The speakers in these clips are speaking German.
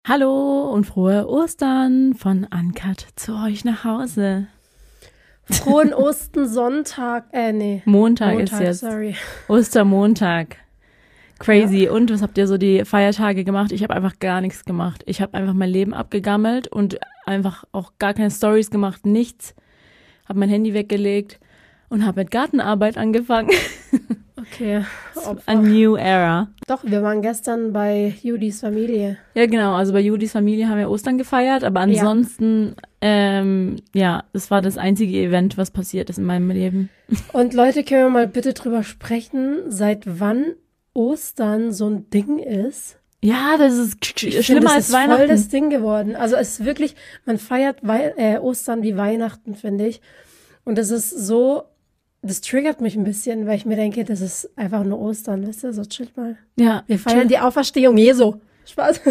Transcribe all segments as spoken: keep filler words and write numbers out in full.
Hallo und frohe Ostern von Uncut zu euch nach Hause. Frohen Ostensonntag, äh, nee. Montag, Montag ist jetzt. Sorry. Ostermontag. Crazy. Ja. Und was habt ihr so die Feiertage gemacht? Ich habe einfach gar nichts gemacht. Ich habe einfach mein Leben abgegammelt und einfach auch gar keine Stories gemacht, nichts. Habe mein Handy weggelegt und habe mit Gartenarbeit angefangen. Okay. A new era. Doch, wir waren gestern bei Judis Familie. Ja, genau. Also bei Judis Familie haben wir Ostern gefeiert, aber ansonsten, ja, ähm, ja, das war das einzige Event, was passiert ist in meinem Leben. Und Leute, können wir mal bitte drüber sprechen, seit wann Ostern so ein Ding ist? Ja, das ist Ich schlimmer finde, das als ist Weihnachten. voll das Ding geworden. Also es ist wirklich, man feiert Wei- äh, Ostern wie Weihnachten, finde ich. Und das ist so, das triggert mich ein bisschen, weil ich mir denke, das ist einfach nur Ostern, weißt du, so chillt mal. Ja, Wir feiern die Auferstehung Jesu. Spaß.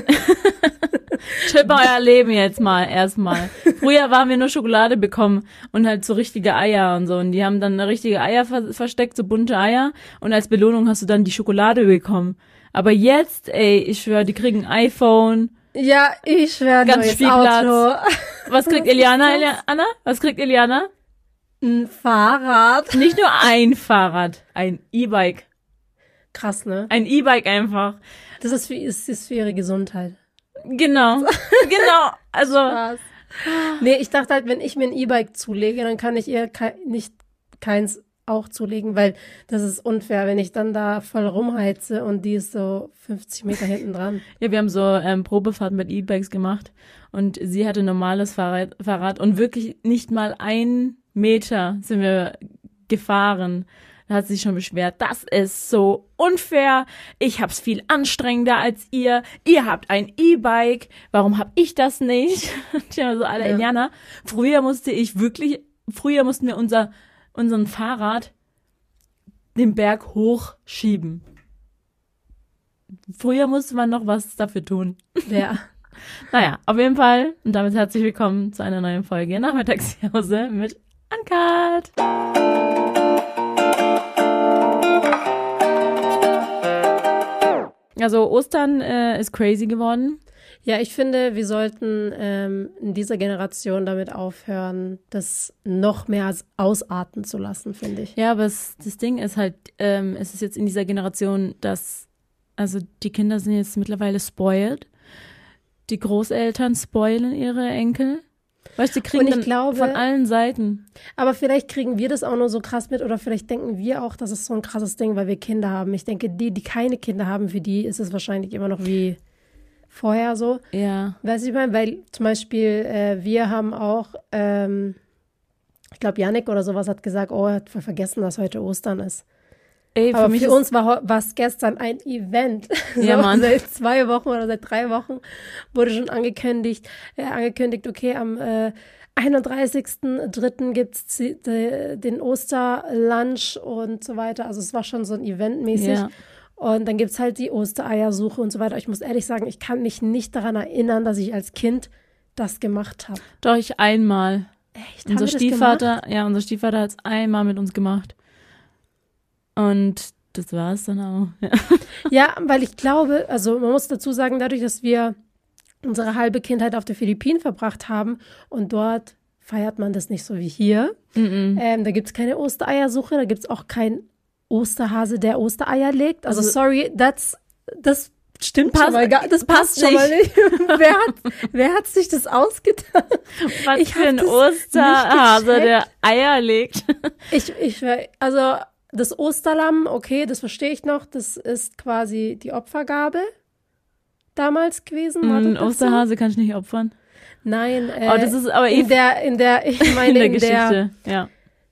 Chill mal euer Leben jetzt mal, erstmal. Früher waren wir nur Schokolade bekommen und halt so richtige Eier und so. Und die haben dann richtige Eier ver- versteckt, so bunte Eier. Und als Belohnung hast du dann die Schokolade bekommen. Aber jetzt, ey, ich schwöre, die kriegen ein iPhone. Ja, ich schwöre, Ganz neues Spielplatz. Auto. Was kriegt Eliana, Eliana? Was kriegt Eliana? Ein Fahrrad. Nicht nur ein Fahrrad, ein E-Bike. Krass, ne? Ein E-Bike einfach. Das ist für, ist, ist für ihre Gesundheit. Genau, genau. Also, Krass. Nee, ich dachte halt, wenn ich mir ein E-Bike zulege, dann kann ich ihr kei- nicht keins auch zulegen, weil das ist unfair, wenn ich dann da voll rumheize und die ist so fünfzig Meter hinten dran. ja, wir haben so ähm, Probefahrten mit E-Bikes gemacht und sie hatte ein normales Fahrrad, Fahrrad und wirklich nicht mal ein Meter sind wir gefahren. Da hat sie sich schon beschwert, das ist so unfair, ich hab's viel anstrengender als ihr, ihr habt ein E-Bike, warum hab ich das nicht? Tja, so alle Ja. Indianer. Früher musste ich wirklich, früher mussten wir unser, unseren Fahrrad den Berg hochschieben. Früher musste man noch was dafür tun. Ja. Naja, auf jeden Fall. Und damit herzlich willkommen zu einer neuen Folge Nachmittagspause mit Uncut. Also Ostern äh, ist crazy geworden. Ja, ich finde, wir sollten ähm, in dieser Generation damit aufhören, das noch mehr als ausarten zu lassen, finde ich. Ja, aber es, das Ding ist halt, ähm, es ist jetzt in dieser Generation, dass, also die Kinder sind jetzt mittlerweile spoiled. Die Großeltern spoilen ihre Enkel. Weißt du, die kriegen Und ich dann glaube- von allen Seiten. Aber vielleicht kriegen wir das auch nur so krass mit oder vielleicht denken wir auch, das ist so ein krasses Ding, weil wir Kinder haben. Ich denke, die, die keine Kinder haben, für die ist es wahrscheinlich immer noch wie vorher so. Ja. Weißt du, ich meine, weil zum Beispiel äh, wir haben auch, ähm, ich glaube, Yannick oder sowas hat gesagt, oh, er hat voll vergessen, dass heute Ostern ist. Ey, für Aber mich für ist, uns war es gestern ein Event. Ja, so, Mann. Seit zwei Wochen oder seit drei Wochen wurde schon angekündigt, äh, angekündigt, okay, am äh, einunddreißigsten dritten gibt es den Osterlunch und so weiter. Also es war schon so ein Event mäßig. Ja. Und dann gibt es halt die Ostereiersuche und so weiter. Ich muss ehrlich sagen, ich kann mich nicht daran erinnern, dass ich als Kind das gemacht habe. Doch, ich einmal. Echt? Haben Unser wir das Stiefvater, ja, unser Stiefvater hat es einmal mit uns gemacht. Und das war es dann auch. Ja. Ja, weil ich glaube, also man muss dazu sagen, dadurch, dass wir unsere halbe Kindheit auf den Philippinen verbracht haben und dort feiert man das nicht so wie hier. Mm-mm. Ähm, da gibt es keine Ostereiersuche, da gibt es auch keinen Osterhase, der Ostereier legt. Also, Also- sorry, das, das stimmt Passt- schon mal gar, das passt passt schon mal nicht. wer, hat, wer hat sich das ausgedacht? Was Ich für hab ein das Osterhase, nicht der Eier legt. Ich, ich, also das Osterlamm, okay, das verstehe ich noch, das ist quasi die Opfergabe damals gewesen. War Ein das so? Osterhase kann ich nicht opfern. Nein, äh, Oh, das ist aber eh in der, in der, ich in meine, der in der, Geschichte. Ja.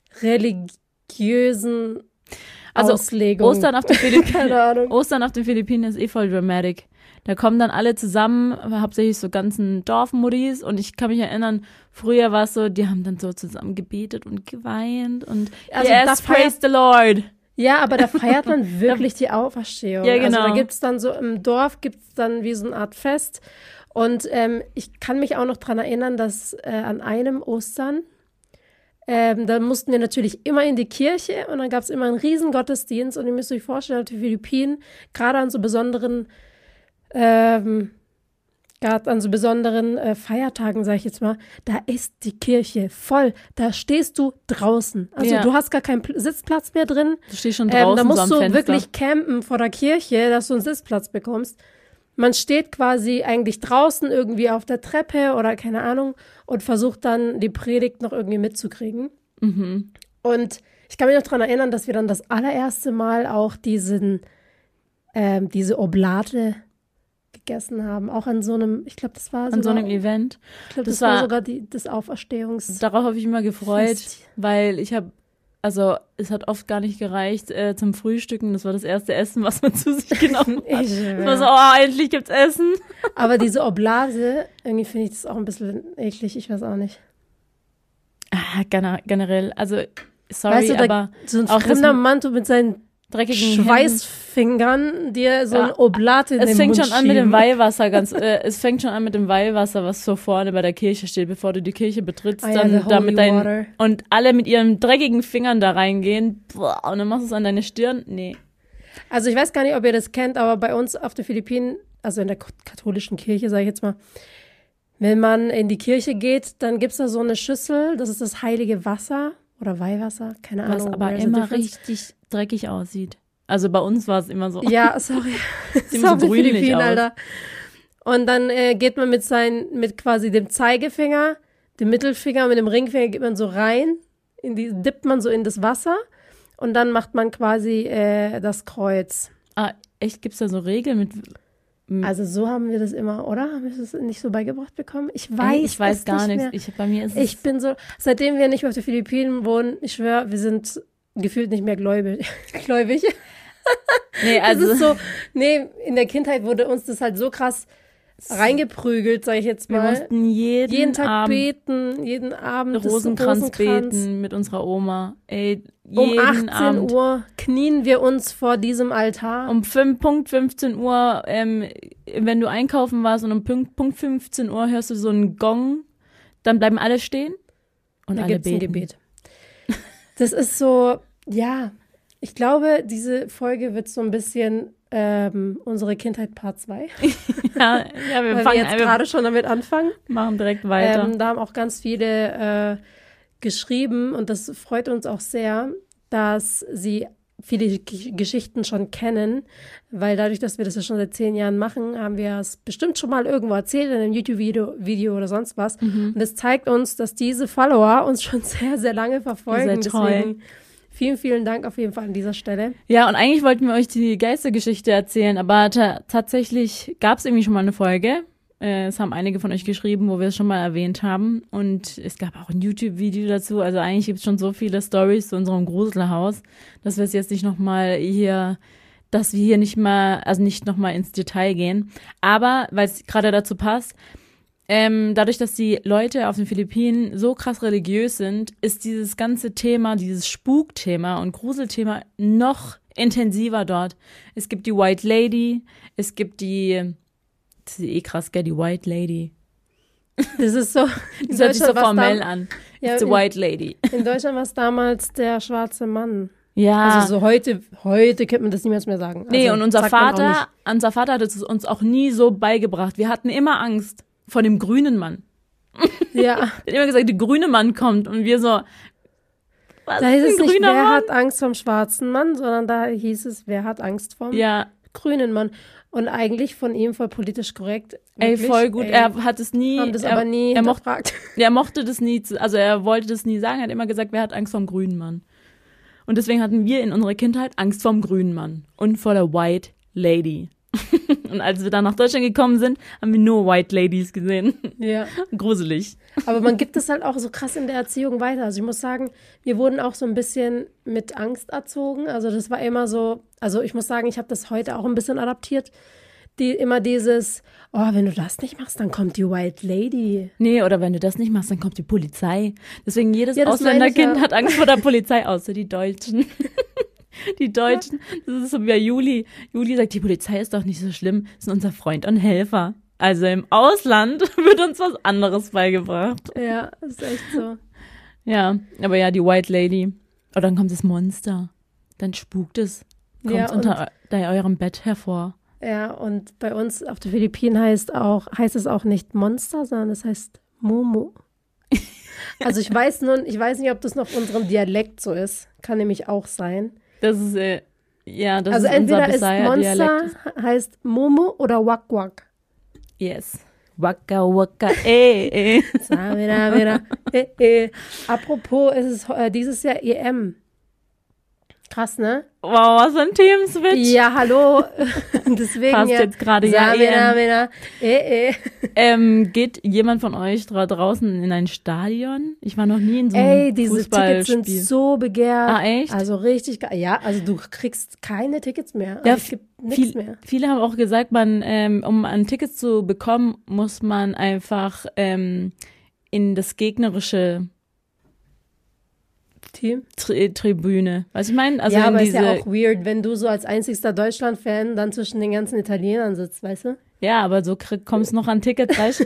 religiösen Also Auslegung. Ostern auf den Philippinen. Keine Ahnung. Ostern auf den Philippinen ist eh voll dramatic. Da kommen dann alle zusammen, hauptsächlich so ganzen Dorfmuddis. Und ich kann mich erinnern, früher war es so, die haben dann so zusammen gebetet und geweint und Also yes, da feiert- praise the Lord. Ja, aber da feiert man wirklich die Auferstehung. Ja, genau. Also da gibt's dann so, im Dorf gibt's dann wie so eine Art Fest. Und ähm, ich kann mich auch noch dran erinnern, dass äh, an einem Ostern, ähm, da mussten wir natürlich immer in die Kirche und dann gab's immer einen riesen Gottesdienst. Und ihr müsst euch vorstellen, auf den Philippinen, gerade an so besonderen ähm, gerade an so besonderen äh, Feiertagen, sage ich jetzt mal, da ist die Kirche voll. Da stehst du draußen. Also Ja. du hast gar keinen Pl- Sitzplatz mehr drin. Du stehst schon Ähm, draußen da so musst am du Fenster. wirklich campen vor der Kirche, dass du einen Sitzplatz bekommst. Man steht quasi eigentlich draußen irgendwie auf der Treppe oder keine Ahnung und versucht dann die Predigt noch irgendwie mitzukriegen. Mhm. Und ich kann mich noch daran erinnern, dass wir dann das allererste Mal auch diesen, ähm, diese Oblate gegessen haben. Auch an so einem, ich glaube, das war An sogar, so einem Event. ich glaube, das, das war, war- sogar die, das Auferstehungs... Darauf habe ich immer gefreut, Fest. weil ich habe, also es hat oft gar nicht gereicht äh, zum Frühstücken. Das war das erste Essen, was man zu sich genommen hat. Ich, Es war so, oh, endlich gibt's Essen. Aber diese Oblate, irgendwie finde ich das auch ein bisschen eklig, ich weiß auch nicht. Ah, gener- generell, also sorry, Weißt du, da, aber so ein auch das fremder mit Mann tut mit seinen dreckigen Händen. Schweißfingern dir so ein Ja. Oblate in Es den fängt Mund schon an mit dem schieben. Weihwasser, ganz, äh, es fängt schon an mit dem Weihwasser, was so vorne bei der Kirche steht, bevor du die Kirche betrittst, Ah ja, the dann da holy mit deinen, water. und alle mit ihren dreckigen Fingern da reingehen, boah, und dann machst du es an deine Stirn, nee. Also ich weiß gar nicht, ob ihr das kennt, aber bei uns auf den Philippinen, also in der k- katholischen Kirche, sage ich jetzt mal, wenn man in die Kirche geht, dann gibt es da so eine Schüssel, das ist das heilige Wasser oder Weihwasser, keine Was Ahnung. aber where's the immer difference? richtig dreckig aussieht. Also bei uns war es immer so. Ja, sorry. Sieht immer so Sorry, grünlich Philippinen, aus. Alter. Und dann äh, geht man mit seinen, mit quasi dem Zeigefinger, dem Mittelfinger und mit dem Ringfinger geht man so rein, in die, dippt man so in das Wasser und dann macht man quasi äh, das Kreuz. Ah, echt, gibt's da so Regeln mit, mit Also so haben wir das immer, oder? Haben wir das nicht so beigebracht bekommen? Ich weiß Ey, ich weiß es gar nicht nichts. mehr. Ich, bei mir ist es, Ich bin so, seitdem wir nicht mehr auf den Philippinen wohnen, ich schwöre, wir sind gefühlt nicht mehr gläubig. gläubig. nee, Das also, ist so, nee, in der Kindheit wurde uns das halt so krass reingeprügelt, sag ich jetzt wir mal. mussten jeden, Jeden Tag Abend beten, jeden Abend das Rosenkranz, Rosenkranz. beten mit unserer Oma. Ey, Um jeden achtzehn Abend. Uhr knien wir uns vor diesem Altar. Um fünf, Punkt fünfzehn Uhr, ähm, wenn du einkaufen warst und um Punkt, Punkt fünfzehn Uhr hörst du so einen Gong, dann bleiben alle stehen und da alle gibt's ein beten. Gebet. Das ist so, ja, ich glaube, diese Folge wird so ein bisschen ähm, unsere Kindheit Part zwei. Ja, ja, wir Weil wir fangen jetzt wir gerade schon damit anfangen. machen direkt weiter. Ähm, da haben auch ganz viele äh, geschrieben und das freut uns auch sehr, dass sie viele G Geschichten schon kennen, weil dadurch, dass wir das ja schon seit zehn Jahren machen, haben wir es bestimmt schon mal irgendwo erzählt, in einem YouTube-Video Video oder sonst was. Mhm. Und das zeigt uns, dass diese Follower uns schon sehr, sehr lange verfolgen. Ihr seid treu. Deswegen vielen, vielen Dank auf jeden Fall an dieser Stelle. Ja, und eigentlich wollten wir euch die Geistergeschichte erzählen, aber ta tatsächlich gab es irgendwie schon mal eine Folge. Äh, es haben einige von euch geschrieben, wo wir es schon mal erwähnt haben. Und es gab auch ein YouTube-Video dazu. Also eigentlich gibt es schon so viele Stories zu unserem Gruselhaus, dass wir es jetzt nicht nochmal hier, dass wir hier nicht mal, also nicht nochmal ins Detail gehen. Aber, weil es gerade dazu passt, ähm, dadurch, dass die Leute auf den Philippinen so krass religiös sind, ist dieses ganze Thema, dieses Spukthema und Gruselthema noch intensiver dort. Es gibt die White Lady, es gibt die, das ist eh krass, gell, die White Lady. Das ist so. Das hört sich so Deutschland war's formell dam- an. Ja, It's the in- White Lady. In Deutschland war es damals der schwarze Mann. Ja. Also so heute, heute könnte man das niemals mehr sagen. Nee, also, und unser sagt man auch nicht. Vater, unser Vater hat es uns auch nie so beigebracht. Wir hatten immer Angst vor dem grünen Mann. Ja, Er hat immer gesagt, der grüne Mann kommt und wir so, was da hieß ist es ein nicht, grüner wer Mann? hat Angst vom schwarzen Mann, sondern da hieß es, wer hat Angst vom Ja, grünen Mann. Und eigentlich von ihm voll politisch korrekt. ey, Wirklich, voll gut. ey, Er hat es nie, haben das er, aber nie er, mocht, hinterfragt. er mochte das nie, zu- also er wollte das nie sagen, er hat immer gesagt, wer hat Angst vom grünen Mann. Und deswegen hatten wir in unserer Kindheit Angst vom grünen Mann und vor der White Lady. Und als wir dann nach Deutschland gekommen sind, haben wir nur White Ladies gesehen. Ja. Gruselig. Aber man gibt es halt auch so krass in der Erziehung weiter. Also ich muss sagen, wir wurden auch so ein bisschen mit Angst erzogen. Also das war immer so, also ich muss sagen, ich habe das heute auch ein bisschen adaptiert. Die, immer dieses, oh, wenn du das nicht machst, dann kommt die White Lady. Nee, oder wenn du das nicht machst, dann kommt die Polizei. Deswegen jedes Ja, das meine ich Ausländerkind ja. hat Angst vor der Polizei, außer die Deutschen. Die Deutschen, das ist so wie Juli. Juli sagt, die Polizei ist doch nicht so schlimm, das ist unser Freund und Helfer. Also im Ausland wird uns was anderes beigebracht. Ja, das ist echt so. Ja, aber ja, die White Lady. Oder dann kommt das Monster. Dann spukt es. Kommt Ja, und- unter eu- eurem Bett hervor. Ja, und bei uns auf den Philippinen heißt auch, heißt es auch nicht Monster, sondern es heißt Momo. Also ich weiß nun, ich weiß nicht, ob das noch auf unserem Dialekt so ist. Kann nämlich auch sein. Das ist, äh, ja, das also ist entweder unser ist Monster Bisaya-Dialekt. heißt Momo oder Wak Wak. Yes. Waka waka, eh, eh. Sa, wieder, wieder, eh, eh. Apropos, es ist äh, dieses Jahr E M. Krass, ne? Wow, was für ein Themenswitch. Ja, hallo. Deswegen Passt ja. jetzt gerade ja Sa, E M. wieder, wieder, eh, eh. Ähm, geht jemand von euch da draußen in ein Stadion? Ich war noch nie in so einem Ey, diese Tickets sind Fußballspiel. so begehrt. Ah, echt? Also richtig geil. Ja, also du kriegst keine Tickets mehr. Ja, Also es gibt nichts viel, mehr. Viele haben auch gesagt, man, ähm, um ein Ticket zu bekommen, muss man einfach ähm, in das gegnerische Team. Tri Tribüne. Was ich meine? Also ja, in aber diese, ist ja auch weird, wenn du so als einzigster Deutschland-Fan dann zwischen den ganzen Italienern sitzt, weißt du? ja, aber so krieg, kommst noch an Tickets, weißt du?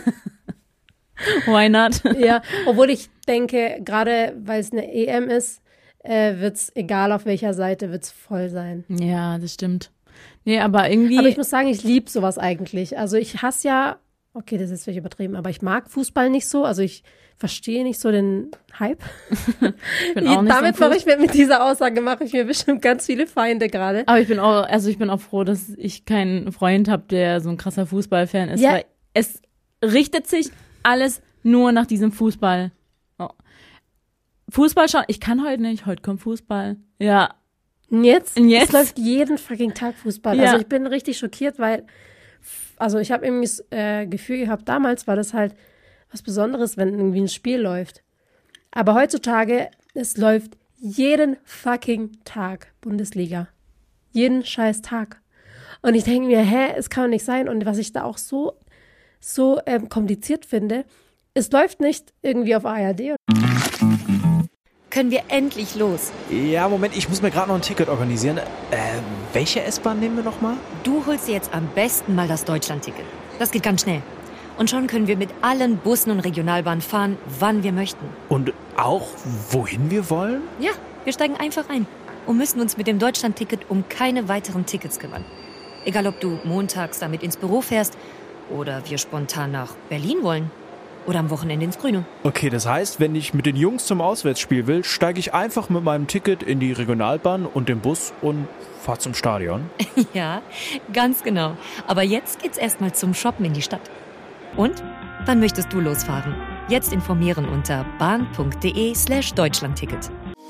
Why not? Ja, obwohl ich denke, gerade weil es eine E M ist, äh, wird es, egal auf welcher Seite, wird es voll sein. Ja, das stimmt. Nee, aber irgendwie. Aber ich muss sagen, ich liebe sowas eigentlich. Also ich hasse ja, okay, das ist vielleicht übertrieben, aber ich mag Fußball nicht so. Also ich verstehe nicht so den Hype. ich bin auch nicht Damit so ein mache ich mir mit dieser Aussage mache ich mir bestimmt ganz viele Feinde gerade. Aber ich bin auch, also ich bin auch froh, dass ich keinen Freund habe, der so ein krasser Fußballfan ist, Ja. weil es richtet sich alles nur nach diesem Fußball. Oh. Fußball schauen, ich kann heute nicht, heute kommt Fußball. Ja, Und jetzt? Und jetzt? Es läuft jeden fucking Tag Fußball. Ja. Also ich bin richtig schockiert, weil, also ich habe irgendwie das äh, Gefühl gehabt, damals war das halt was Besonderes, wenn irgendwie ein Spiel läuft. Aber heutzutage, es läuft jeden fucking Tag Bundesliga. Jeden scheiß Tag. Und ich denke mir, hä, es kann doch nicht sein. Und was ich da auch so, so ähm, kompliziert finde, es läuft nicht irgendwie auf A R D. Können wir endlich los? Ja, Moment, ich muss mir gerade noch ein Ticket organisieren. Äh, welche S-Bahn nehmen wir nochmal? Du holst dir jetzt am besten mal das Deutschland-Ticket. Das geht ganz schnell. Und schon können wir mit allen Bussen und Regionalbahnen fahren, wann wir möchten. Und auch, wohin wir wollen? Ja, wir steigen einfach ein und müssen uns mit dem Deutschland-Ticket um keine weiteren Tickets kümmern. Egal, ob du montags damit ins Büro fährst oder wir spontan nach Berlin wollen oder am Wochenende ins Grüne. Okay, das heißt, wenn ich mit den Jungs zum Auswärtsspiel will, steige ich einfach mit meinem Ticket in die Regionalbahn und den Bus und fahre zum Stadion. Ja, ganz genau. Aber jetzt geht's erstmal zum Shoppen in die Stadt. Und? Wann möchtest du losfahren? Jetzt informieren unter bahn.de slash Deutschlandticket.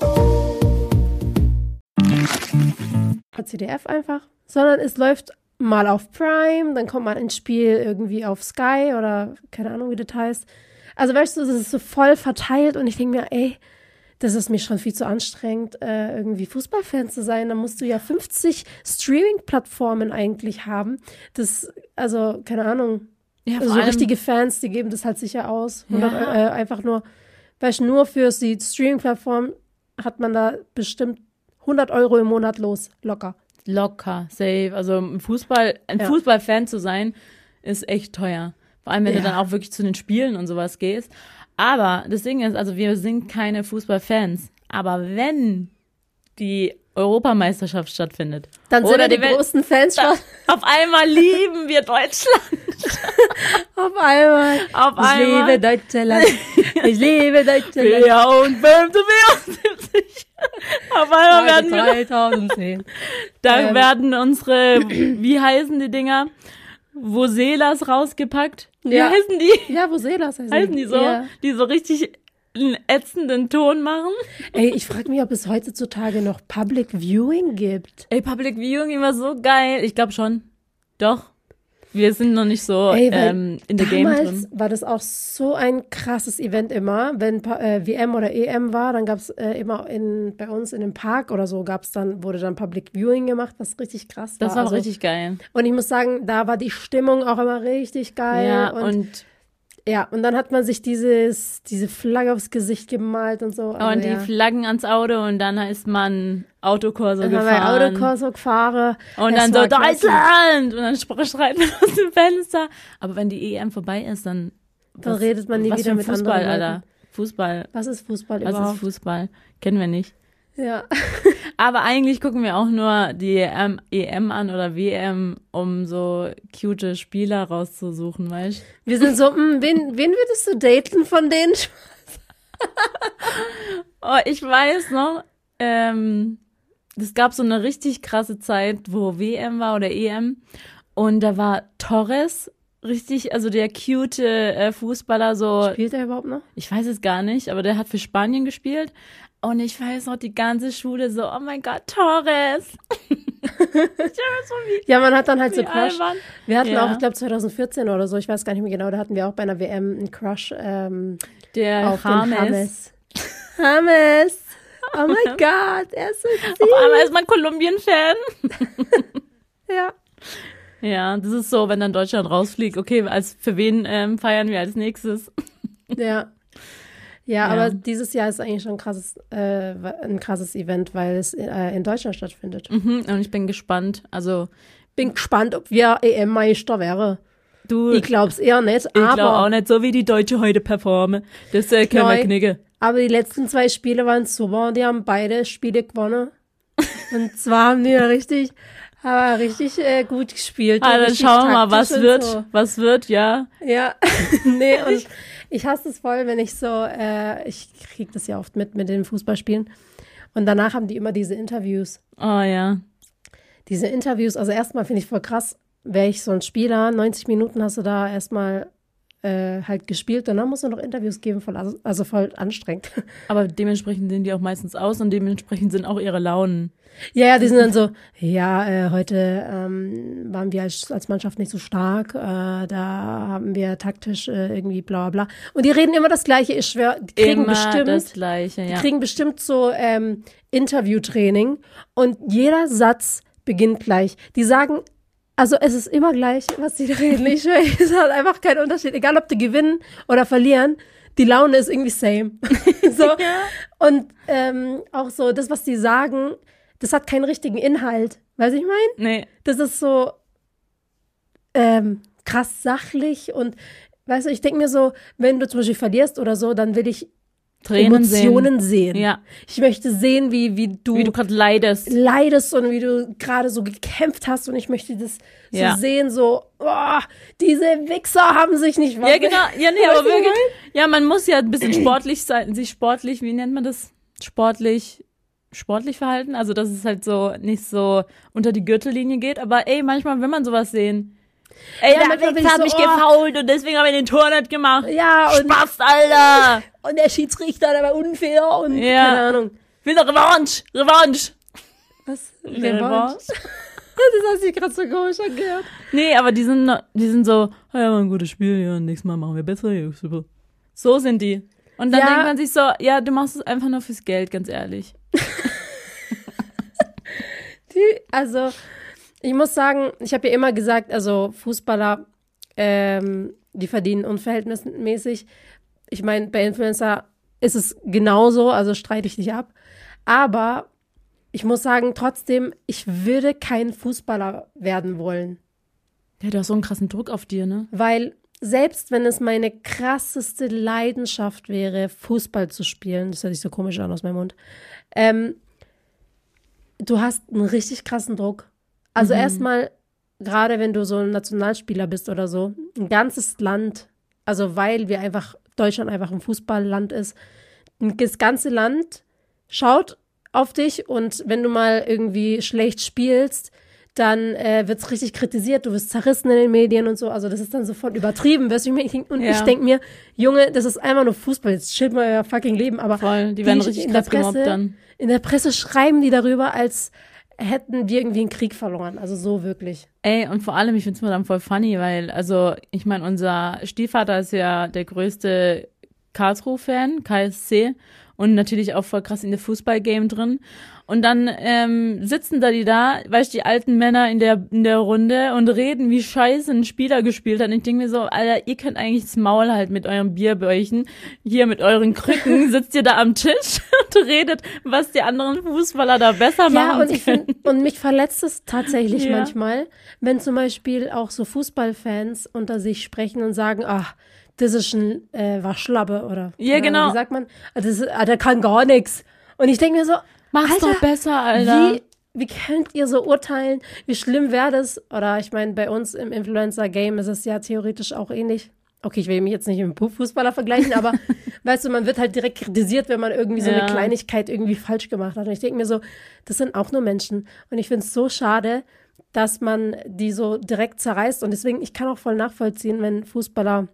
C D F einfach, sondern es läuft mal auf Prime, dann kommt man ins Spiel irgendwie auf Sky oder keine Ahnung, wie das heißt. Also weißt du, es ist so voll verteilt und ich denke mir, ey, das ist mir schon viel zu anstrengend, äh, irgendwie Fußballfan zu sein. Da musst du ja fünfzig Streaming-Plattformen eigentlich haben. Das, also, keine Ahnung, ja, also vor so allem, richtige Fans, die geben das halt sicher aus. Ja. hundert, äh, einfach nur, weißt du, nur für die Streaming-Plattform hat man da bestimmt hundert Euro im Monat los, locker. locker, safe. Also im Fußball, ein Ja. Fußballfan zu sein, ist echt teuer. Vor allem, wenn Ja. du dann auch wirklich zu den Spielen und sowas gehst. Aber das Ding ist, also wir sind keine Fußballfans. Aber wenn die Europameisterschaft stattfindet, Dann sind oder ja die die Welt- großen Fans schon auf einmal lieben wir Deutschland. auf einmal. Auf ich einmal. liebe Deutschland. Ich liebe Deutschland. vierundfünfzig. Auf einmal werden wir, zweitausendzehn. da ähm. werden unsere, wie heißen die Dinger? Voselas rausgepackt. Wie Ja. heißen die? Ja, wo sehe das? Heißen die so? Ja. Die so richtig einen ätzenden Ton machen. Ey, ich frage mich, ob es heutzutage noch Public Viewing gibt. Ey, Public Viewing immer so geil. Ich glaube schon. Doch. Wir sind noch nicht so Ey, weil ähm, in der Game damals drin. war das auch so ein krasses Event immer. Wenn äh, W M oder E M war, dann gab es äh, immer in, bei uns in einem Park oder so, gab's dann, wurde dann Public Viewing gemacht, was richtig krass war. Das war Also, richtig geil. und ich muss sagen, da war die Stimmung auch immer richtig geil. Ja, und, und, ja, und dann hat man sich dieses, diese Flagge aufs Gesicht gemalt und so. Also, und die ja. Flaggen ans Auto und dann ist man Autokorso Dann haben wir gefahren. Autokorso gefahren. Und Es dann war so, klasse. Deutschland! Und dann sp- schreit man aus dem Fenster. Aber wenn die E M vorbei ist, dann... Dann redet man nie was wieder für ein mit Fußball, anderen Alter. Leuten. Fußball. Was ist Fußball Was überhaupt? ist Fußball? Kennen wir nicht. Ja. Aber eigentlich gucken wir auch nur die ähm, E M an oder W M, um so cute Spieler rauszusuchen, weißt du? Wir sind so, mh, wen, wen würdest du daten von denen? Oh, ich weiß noch, ähm, es gab so eine richtig krasse Zeit, wo W M war oder E M und da war Torres richtig, also der cute äh, Fußballer so. Spielt er überhaupt noch? Ich weiß es gar nicht, aber der hat für Spanien gespielt und ich weiß noch, die ganze Schule so, oh mein Gott, Torres. so wie, ja, man hat dann halt so wie Crush. albern. Wir hatten Ja. auch, ich glaube zwanzig vierzehn oder so, ich weiß gar nicht mehr genau, da hatten wir auch bei einer W M einen Crush ähm, Der auf James. den James. James. Oh mein Gott, er ist so süß. Auf einmal ist man Kolumbien-Fan. Ja. Ja, das ist so, wenn dann Deutschland rausfliegt, okay, als für wen ähm, feiern wir als nächstes? Ja. Ja, Ja. aber dieses Jahr ist eigentlich schon ein krasses, äh, ein krasses Event, weil es äh, in Deutschland stattfindet. Mhm, und ich bin gespannt. Also, Bin gespannt, ob wir E M-Meister wären. du, Ich glaub's eher nicht, ich glaube aber, auch nicht, so wie die Deutsche heute performen. Das äh, können wir Nein. knicken. aber die letzten zwei Spiele waren super. Die haben beide Spiele gewonnen. Und zwar haben die ja richtig, aber richtig äh, gut gespielt. Ah, dann richtig schauen wir mal, was taktisch und wird, so. was wird, ja. Ja, nee, und ich hasse es voll, wenn ich so, äh, ich krieg das ja oft mit mit den Fußballspielen. Und danach haben die immer diese Interviews. Oh ja. Diese Interviews, also erstmal finde ich voll krass, wäre ich so ein Spieler, neunzig Minuten hast du da erstmal äh, halt gespielt und dann musst du noch Interviews geben, voll, also, also voll anstrengend. Aber dementsprechend sehen die auch meistens aus und dementsprechend sind auch ihre Launen. Ja, ja, die sind dann so, ja, äh, heute ähm, waren wir als, als Mannschaft nicht so stark, äh, da haben wir taktisch äh, irgendwie bla bla bla. Und die reden immer das Gleiche, ich schwör, die kriegen Immer bestimmt, das Gleiche, die ja. kriegen bestimmt so ähm, Interviewtraining und jeder Satz beginnt gleich. Die sagen, also es ist immer gleich, was die reden. Ich schwör, es hat einfach keinen Unterschied. Egal, ob die gewinnen oder verlieren, die Laune ist irgendwie same. so. Und ähm, auch so, das, was die sagen, das hat keinen richtigen Inhalt. Weißt du, ich meine? Nee. Das ist so ähm, krass sachlich und weißt du, ich denke mir so, wenn du zum Beispiel verlierst oder so, dann will ich Tränen Emotionen sehen. sehen. Ja. Ich möchte sehen, wie, wie du, Wie du gerade leidest. leidest und wie du gerade so gekämpft hast und ich möchte das so Ja. sehen, so, oh, diese Wichser haben sich nicht was. Ja, genau. Ja, nee, Weißt aber du, was ich wirklich. Ja, man muss ja ein bisschen sportlich sein, sich sportlich, wie nennt man das? Sportlich, sportlich verhalten. Also, dass es halt so nicht so unter die Gürtellinie geht. Aber ey, manchmal will man sowas sehen. Ey, Ja, der manchmal bin Wichser ich hat so, mich oh. gefault und deswegen habe ich den Tor nicht gemacht. Ja, und, Spaß, Alter! und der Schiedsrichter, der war unfair und Ja. keine Ahnung. Ich will eine Revanche! Revanche! Was? Eine Revanche? Das hat sich gerade so komisch angehört. Nee, aber die sind, die sind so, "Ah ja, war ein gutes Spiel, ja, nächstes Mal machen wir besser, ja, super. So sind die. Und dann Ja. denkt man sich so, ja, du machst es einfach nur fürs Geld, ganz ehrlich. Die, also, ich muss sagen, ich habe ja immer gesagt, also Fußballer, ähm, die verdienen unverhältnismäßig. Ich meine, bei Influencer ist es genauso, also streite ich nicht ab. Aber ich muss sagen, trotzdem, ich würde kein Fußballer werden wollen. Der hat auch so einen krassen Druck auf dir, ne? Weil selbst wenn es meine krasseste Leidenschaft wäre, Fußball zu spielen, das hört sich so komisch an aus meinem Mund, ähm, du hast einen richtig krassen Druck. Also Mhm. erstmal, gerade wenn du so ein Nationalspieler bist oder so, ein ganzes Land, also weil wir einfach, Deutschland einfach ein Fußballland ist, das ganze Land schaut auf dich und wenn du mal irgendwie schlecht spielst, dann äh, wird es richtig kritisiert, du wirst zerrissen in den Medien und so, also das ist dann sofort übertrieben, weißt du, ich mein, und Ja. ich denke mir, Junge, das ist einfach nur Fußball, jetzt chillt mal euer fucking Leben, aber Voll, die werden richtig in der krass gemobbt Presse, dann. in der Presse schreiben die darüber, als hätten wir irgendwie einen Krieg verloren, also so wirklich. Ey, und vor allem, ich find's mir dann voll funny, weil, also, ich meine, unser Stiefvater ist ja der größte Karlsruhe-Fan, K S C, und natürlich auch voll krass in der Fußball-Game drin. Und dann ähm, sitzen da die da, weißt du, die alten Männer in der in der Runde und reden, wie scheiße ein Spieler gespielt hat. Und ich denke mir so, Alter, ihr könnt eigentlich das Maul halt mit eurem Bierbäuchen, hier mit euren Krücken, sitzt ihr da am Tisch und redet, was die anderen Fußballer da besser machen Ja, und ich können. find, und mich verletzt es tatsächlich Ja. manchmal, wenn zum Beispiel auch so Fußballfans unter sich sprechen und sagen, ach, das ist ein äh, Waschlappe oder Ja, oder genau. Wie sagt man? Ah, Das ist, ah, der kann gar nichts. Und ich denke mir so, Mach's Alter, doch besser, Alter. Wie, wie könnt ihr so urteilen? Wie schlimm wäre das? Oder ich meine, bei uns im Influencer-Game ist es ja theoretisch auch ähnlich. Okay, ich will mich jetzt nicht mit einem Fußballer vergleichen, aber weißt du, man wird halt direkt kritisiert, wenn man irgendwie so Ja. eine Kleinigkeit irgendwie falsch gemacht hat. Und ich denke mir so, das sind auch nur Menschen. Und ich finde es so schade, dass man die so direkt zerreißt. Und deswegen, ich kann auch voll nachvollziehen, wenn Fußballer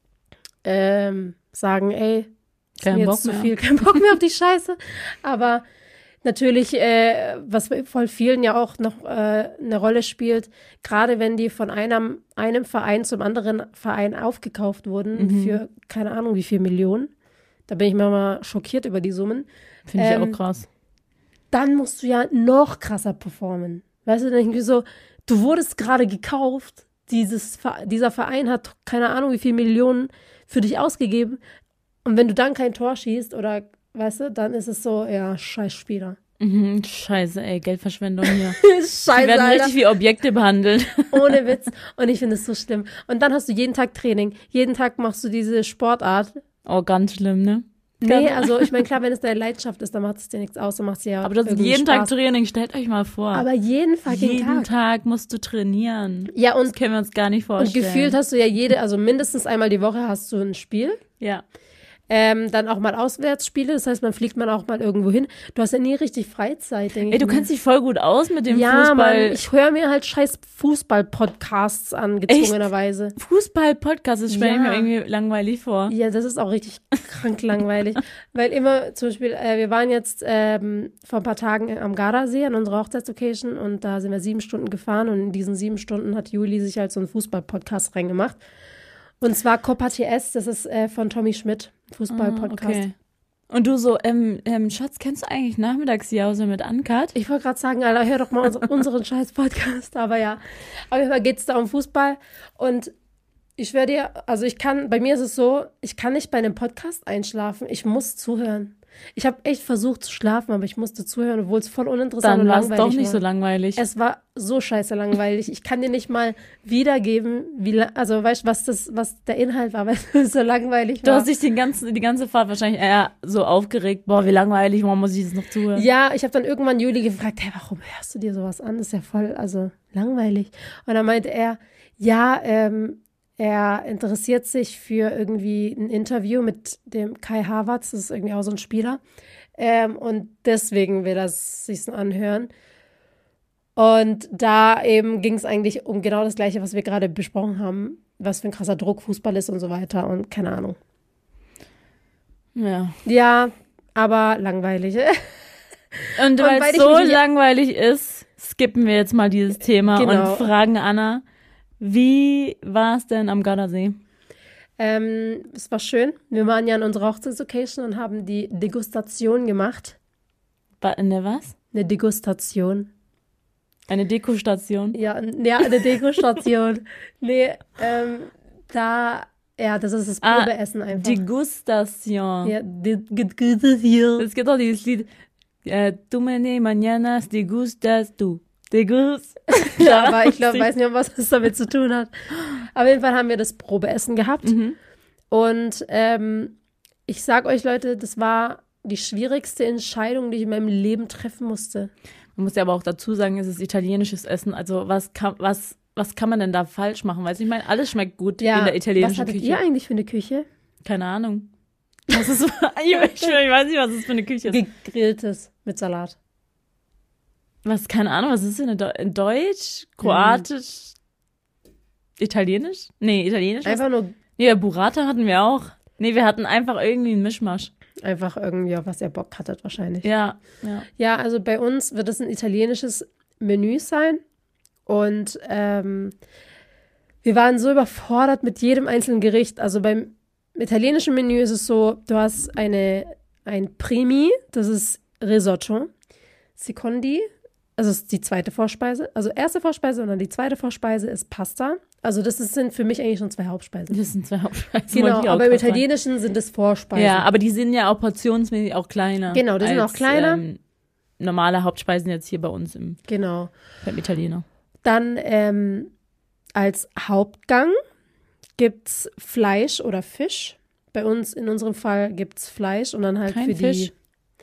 ähm, sagen, ey, ist Kein mir Bock jetzt zu mehr. viel, kein Bock mehr auf die Scheiße. Aber natürlich, äh, was bei voll vielen ja auch noch äh, eine Rolle spielt, gerade wenn die von einem, einem Verein zum anderen Verein aufgekauft wurden Mhm. für keine Ahnung wie viel Millionen, da bin ich manchmal schockiert über die Summen, Finde ich ähm, auch krass. dann musst du ja noch krasser performen. Weißt du, dann denke ich so, du wurdest gerade gekauft, dieses, Ve- dieser Verein hat keine Ahnung wie viel Millionen für dich ausgegeben und wenn du dann kein Tor schießt oder, weißt du, dann ist es so, ja, scheiß Spieler. Mhm, scheiße, ey, Geldverschwendung hier. Scheiße, Die werden Alter. richtig wie Objekte behandelt. Ohne Witz. Und ich finde es so schlimm. Und dann hast du jeden Tag Training. Jeden Tag machst du diese Sportart. Oh, ganz schlimm, ne? Nee, also ich meine, klar, wenn es deine Leidenschaft ist, dann macht es dir nichts aus. Dann macht es dir ja Aber das ist irgendwie jeden Spaß. Tag Training, stellt euch mal vor. Aber jeden fucking jeden Tag. Tag. musst du trainieren. Ja, Das und, können wir uns gar nicht und vorstellen. gefühlt hast du ja jede, also mindestens einmal die Woche hast du ein Spiel. Ja. Ähm, dann auch mal Auswärtsspiele, das heißt, man fliegt man auch mal irgendwo hin. Du hast ja nie richtig Freizeit, denke Ey, du ich mir. kennst dich voll gut aus mit dem ja, Fußball. Mann, ich höre mir halt scheiß Fußball-Podcasts an, gezwungenerweise. Fußball-Podcast, das stelle ich Ja. mir irgendwie langweilig vor. Ja, das ist auch richtig krank langweilig. Weil immer, zum Beispiel, äh, wir waren jetzt ähm, vor ein paar Tagen am Gardasee an unserer Hochzeitslocation und da sind wir sieben Stunden gefahren und in diesen sieben Stunden hat Juli sich halt so einen Fußball-Podcast reingemacht. Und zwar Copa T S, das ist äh, von Tommy Schmidt, Fußball-Podcast. Ah, okay. Und du so, ähm, ähm, Schatz, kennst du eigentlich Nachmittagsjause mit Uncut? Ich wollte gerade sagen, Alter, hör doch mal uns, unseren scheiß Podcast. Aber ja, auf jeden Fall geht es da um Fußball. Und ich schwöre dir, also ich kann, bei mir ist es so, ich kann nicht bei einem Podcast einschlafen. Ich muss zuhören. Ich habe echt versucht zu schlafen, aber ich musste zuhören, obwohl es voll uninteressant Dann und war es langweilig doch nicht war. so langweilig. Es war so scheiße langweilig. Ich kann dir nicht mal wiedergeben, wie, la- also weißt du, was das, was der Inhalt war, weil es so langweilig Du war. hast dich den ganzen, die ganze Fahrt wahrscheinlich eher so aufgeregt. Boah, wie langweilig, warum muss ich das noch zuhören? Ja, ich habe dann irgendwann Juli gefragt, hey, warum hörst du dir sowas an? Das ist ja voll, also langweilig. Und dann meinte er, ja, ähm, er interessiert sich für irgendwie ein Interview mit dem Kai Havertz, das ist irgendwie auch so ein Spieler. Ähm, und deswegen will er es sich so anhören. Und da eben ging es eigentlich um genau das Gleiche, was wir gerade besprochen haben, was für ein krasser Druck Fußball ist und so weiter und keine Ahnung. Ja. Ja, aber langweilig. Und weil weil es ich so mich- langweilig ist, skippen wir jetzt mal dieses Thema Genau. und fragen Anna, wie war es denn am Gardasee? Ähm, es war schön. Wir waren ja in unserer Hochzeitslocation und haben die Degustation gemacht. War in der was? Eine Degustation. Eine Dekostation. Ja, n- ja eine Degustation. nee, ähm, da, ja, das ist das Ah, Probeessen einfach. Degustation. ja, Degustation. Es gibt auch dieses Lied, äh, tu me ne mañanas degustas du. Degust. Ja, aber ich glaube, weiß nicht, was das damit zu tun hat. Auf jeden Fall haben wir das Probeessen gehabt. Mhm. Und ähm, ich sag euch, Leute, das war die schwierigste Entscheidung, die ich in meinem Leben treffen musste. Man muss ja aber auch dazu sagen, es ist italienisches Essen. Also was kann, was, was kann man denn da falsch machen? Weil ich meine, alles schmeckt gut in der was italienischen hattet Küche. ihr eigentlich für eine Küche? Keine Ahnung. Was ist, ich, ich weiß nicht, was es für eine Küche ist. Gegrilltes mit Salat. Was, keine Ahnung, was ist denn in Deu- in Deutsch? Kroatisch? Italienisch? Nee, Italienisch. Einfach nur, Nee, Burrata hatten wir auch. Nee, wir hatten einfach irgendwie einen Mischmasch. einfach irgendwie, auf was ihr Bock hattet wahrscheinlich. Ja, ja. Ja, also bei uns wird es ein italienisches Menü sein. Und ähm, wir waren so überfordert mit jedem einzelnen Gericht. Also beim italienischen Menü ist es so, du hast eine, ein Primi, das ist Risotto. Secondi, also das ist die zweite Vorspeise. Also erste Vorspeise und dann die zweite Vorspeise ist Pasta. Also das ist, sind für mich eigentlich schon zwei Hauptspeisen. Das sind zwei Hauptspeisen. Genau, wollte ich auch aber im grad sagen. Italienischen sind es Vorspeisen. Ja, aber die sind ja auch portionsmäßig auch kleiner. Genau, die sind als, auch kleiner. Ähm, normale Hauptspeisen jetzt hier bei uns im, Genau. beim Italiener. Dann ähm, als Hauptgang gibt's Fleisch oder Fisch. Bei uns, in unserem Fall, gibt's Fleisch und dann halt Kein für Fisch? die.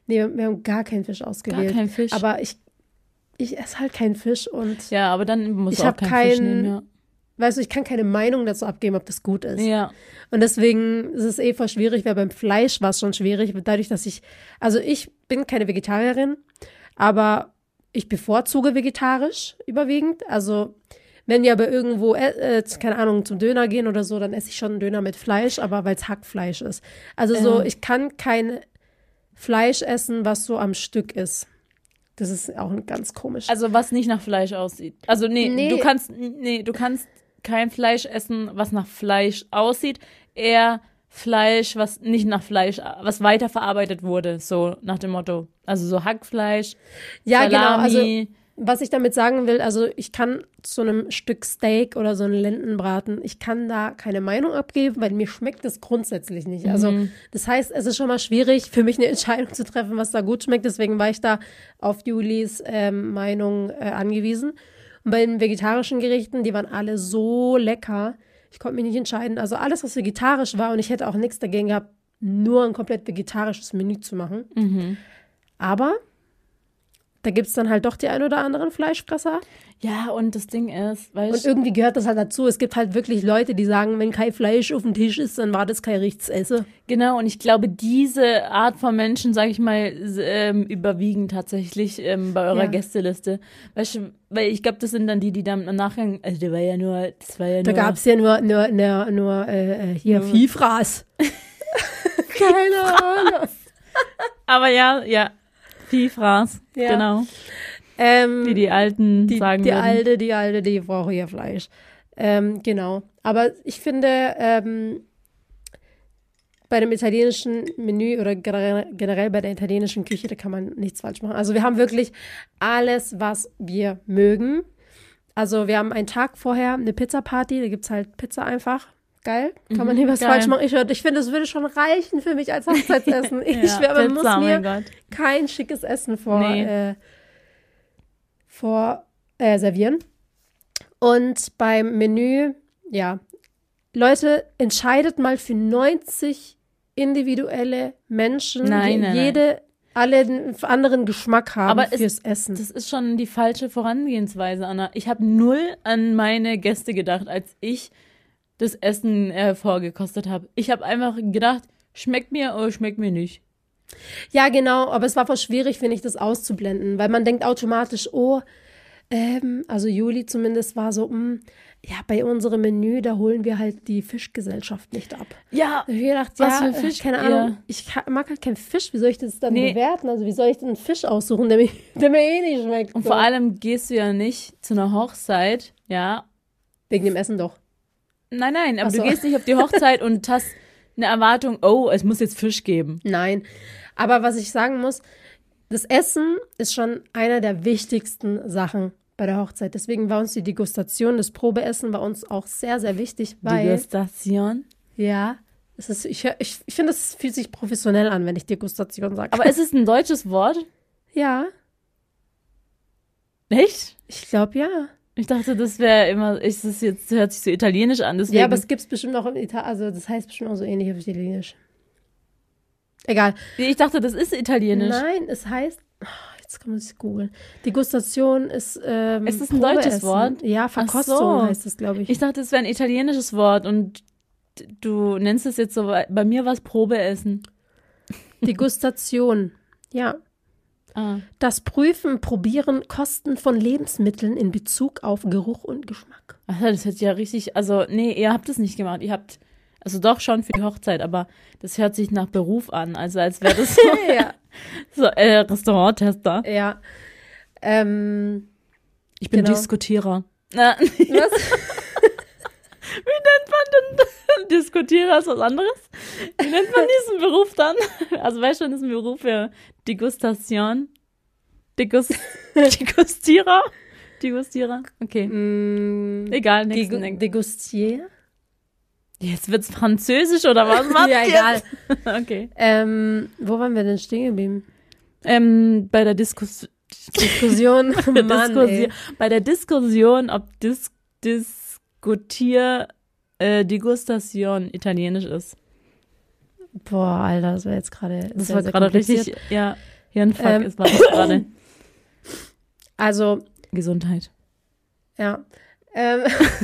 Nee, wir haben gar keinen Fisch ausgewählt. Gar kein Fisch. Aber ich, ich esse halt keinen Fisch und Ja, aber dann muss ich du auch habe keinen Fisch keinen, nehmen, ja. weißt du, ich kann keine Meinung dazu abgeben, ob das gut ist. Ja. Und deswegen ist es eh voll schwierig, weil beim Fleisch war es schon schwierig, dadurch, dass ich, also ich bin keine Vegetarierin, aber ich bevorzuge vegetarisch überwiegend. Also wenn wir aber irgendwo, äh, keine Ahnung, zum Döner gehen oder so, dann esse ich schon einen Döner mit Fleisch, aber weil es Hackfleisch ist. Also so, Ja. ich kann kein Fleisch essen, was so am Stück ist. Das ist auch ganz komisch. Also was nicht nach Fleisch aussieht. Also nee, Nee. du kannst nee, du kannst kein Fleisch essen, was nach Fleisch aussieht, eher Fleisch, was nicht nach Fleisch, was weiterverarbeitet wurde, so nach dem Motto. Also so Hackfleisch, ja, genau. Also Salami. was ich damit sagen will, also ich kann zu einem Stück Steak oder so einen Lendenbraten, ich kann da keine Meinung abgeben, weil mir schmeckt das grundsätzlich nicht. Also das heißt, es ist schon mal schwierig für mich eine Entscheidung zu treffen, was da gut schmeckt. Deswegen war ich da auf Julis ähm, Meinung äh, angewiesen. Und bei den vegetarischen Gerichten, die waren alle so lecker. Ich konnte mich nicht entscheiden. Also alles, was vegetarisch war, und ich hätte auch nichts dagegen gehabt, nur ein komplett vegetarisches Menü zu machen. Mhm. Aber da gibt es dann halt doch die ein oder anderen Fleischfresser. Ja, und das Ding ist, weißt Und irgendwie gehört das halt dazu. Es gibt halt wirklich Leute, die sagen, wenn kein Fleisch auf dem Tisch ist, dann war das kein richtiges Essen. genau, und ich glaube, diese Art von Menschen, sage ich mal, s- ähm, überwiegen tatsächlich ähm, bei eurer Ja. Gästeliste. Weißt du, weil ich glaube, das sind dann die, die dann im Nachgang, also der war ja nur, das war ja Da nur. gab es ja nur, nur, nur, nur äh, äh, hier Nur- Viehfraß. Keine Ahnung. Aber ja, ja, Viehfraß, Ja. genau. Ähm, Wie die Alten die, sagen die würden. Alte, die Alte, die braucht ihr Fleisch. Ähm, genau. Aber ich finde, ähm, bei dem italienischen Menü oder generell generell bei der italienischen Küche, da kann man nichts falsch machen. Also wir haben wirklich alles, was wir mögen. Also wir haben einen Tag vorher eine Pizza-Party, da gibt es halt Pizza einfach. Geil, kann man Mhm, nie was geil. falsch machen. Ich, ich finde, das würde schon reichen für mich als Hochzeitsessen. Ich Ja, schwöre, man muss Pizza, oh mir mein Gott. kein schickes Essen vor, Nee. äh, vor äh, servieren. Und beim Menü, ja, Leute, entscheidet mal für neunzig individuelle Menschen, Nein, die nein, jede, alle einen anderen Geschmack haben Aber es- fürs Essen. Das ist schon die falsche Vorangehensweise, Anna. Ich habe null an meine Gäste gedacht, als ich das Essen äh, vorgekostet habe. Ich habe einfach gedacht, schmeckt mir oder schmeckt mir nicht. Ja, genau, aber es war voll schwierig, finde ich, das auszublenden, weil man denkt automatisch, oh, ähm, also Juli zumindest war so, mh, ja, bei unserem Menü, da holen wir halt die Fischgesellschaft nicht ab. Ja, Da hab ich gedacht, Was ja, für Fisch? äh, keine Ja. Ahnung, ich ka- mag halt keinen Fisch, wie soll ich das dann Nee. bewerten? Also wie soll ich denn einen Fisch aussuchen, der mir, der mir eh nicht schmeckt? und so. vor allem gehst du ja nicht zu einer Hochzeit, ja. Wegen dem Essen doch. Nein, nein, aber Ach so. du gehst nicht auf die Hochzeit und hast eine Erwartung, oh, es muss jetzt Fisch geben. Nein, aber was ich sagen muss, das Essen ist schon einer der wichtigsten Sachen bei der Hochzeit. Deswegen war uns die Degustation, das Probeessen war uns auch sehr, sehr wichtig, weil, Degustation. ja, es ist, ich, hör- ich, ich finde, es fühlt sich professionell an, wenn ich Degustation sage. Aber ist es ein deutsches Wort? ja, Echt? ich glaube ja. Ich dachte, das wäre immer, ist das jetzt, hört sich so italienisch an, deswegen. Ja, aber es gibt es bestimmt auch im Italien, also das heißt bestimmt auch so ähnlich auf Italienisch. Egal. ich dachte, das ist italienisch. Nein, es heißt, oh, jetzt kann man es googeln. Degustation ist ähm, Ist das ein deutsches Probeessen. Wort? Ja, Ach Verkostung so. heißt es, glaube ich. Ich dachte, es wäre ein italienisches Wort und du nennst es jetzt so, bei mir war es Probeessen. Degustation. Ja. Ah. Das Prüfen, Probieren, Kosten von Lebensmitteln in Bezug auf Geruch und Geschmack. Ach, das hört sich ja richtig, also nee, ihr habt es nicht gemacht. Ihr habt, also doch schon für die Hochzeit, aber das hört sich nach Beruf an. Also als wäre das so, ja. so äh, Restauranttester. Ja. Ähm, Ich bin Genau. Diskutierer. Na, was? Wie nennt man denn Diskutierer ist was anderes? Wie nennt man diesen Beruf dann? Also weißt du, das ist ein Beruf für Degustation. Degus Degustierer? Degustierer? Okay. Mm, Egal, nächsten Degu- Ding. Degustier? Jetzt wird's französisch oder was macht Ja, ihr? egal. Okay. Ähm, wo waren wir denn stehen geblieben? Ähm, bei der Diskus Diskussion. bei, Mann, Diskussion ey. bei der Diskussion, ob Dis Diskutier äh, Degustation italienisch ist. Boah, Alter, das war jetzt gerade. Das sehr, war sehr gerade kompliziert. richtig, ja. Hirnfuck Ähm. ist was gerade. Also, Gesundheit. ja. Ähm,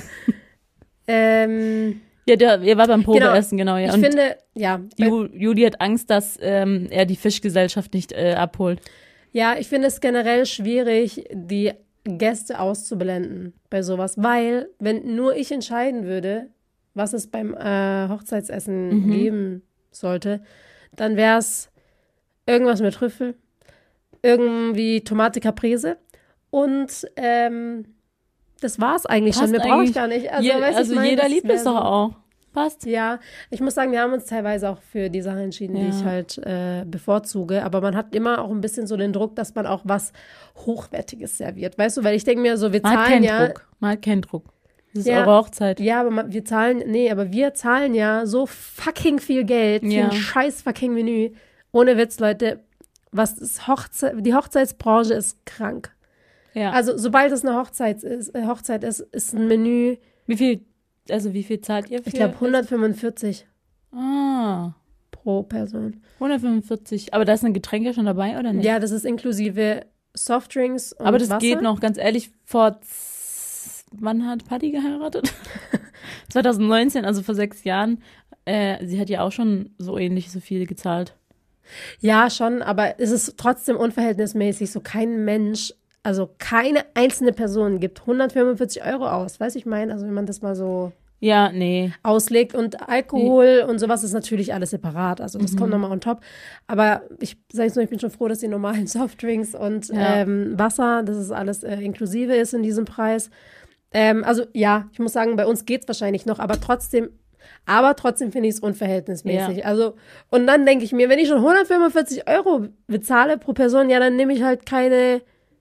ähm, Ja, der, ihr war beim Probeessen, genau. ja. ich Und finde, ja, bei, Ju, Juli hat Angst, dass ähm, er die Fischgesellschaft nicht äh, abholt. ja, ich finde es generell schwierig, die Gäste auszublenden bei sowas, weil, wenn nur ich entscheiden würde, was es beim äh, Hochzeitsessen Mhm. geben sollte, dann wäre es irgendwas mit Trüffel, irgendwie Tomate Caprese und ähm, das war's eigentlich Passt schon. Mehr brauche ich eigentlich. gar nicht. Also, Je, weißt du, also ich meine, jeder das liebt wär es doch so- auch. Passt. Ja, ich muss sagen, wir haben uns teilweise auch für die Sache entschieden, die Ja. ich halt äh, bevorzuge. Aber man hat immer auch ein bisschen so den Druck, dass man auch was Hochwertiges serviert. Weißt du, weil ich denke mir so, wir Man hat zahlen keinen ja. Druck. Man hat keinen Druck. Das ist Ja. eure Hochzeit. Ja, aber man, wir zahlen, nee, aber wir zahlen ja so fucking viel Geld für Ja. ein scheiß fucking Menü. Ohne Witz, Leute, was ist Hochze die Hochzeitsbranche ist krank. Ja. Also, sobald es eine Hochzeit ist, äh, Hochzeit ist, ist ein Menü, wie viel, also wie viel zahlt ihr für? ich glaube, hundertfünfundvierzig Ah, pro Person. hundertfünfundvierzig. Aber da ist ein Getränk ja schon dabei, oder nicht? Ja, das ist inklusive Softdrinks und Aber das Wasser. geht noch, ganz ehrlich, vor z- wann hat Paddy geheiratet? zwanzig neunzehn, also vor sechs Jahren. Äh, sie hat ja auch schon so ähnlich so viel gezahlt. Ja, schon, aber es ist trotzdem unverhältnismäßig. So kein Mensch, also keine einzelne Person gibt hundertfünfundvierzig Euro aus. Weißt du, ich meine, also wenn man das mal so Ja, nee. auslegt und Alkohol und sowas ist natürlich alles separat. Also das kommt nochmal on top. Aber ich sage jetzt nur, ich bin schon froh, dass die normalen Softdrinks und Ja. ähm, Wasser, dass es alles äh, inklusive ist in diesem Preis. Ähm, also ja, ich muss sagen, bei uns geht's wahrscheinlich noch, aber trotzdem, aber trotzdem finde ich es unverhältnismäßig. Ja. Also, und dann denke ich mir, wenn ich schon hundertfünfundvierzig Euro bezahle pro Person, ja, dann nehme ich halt keine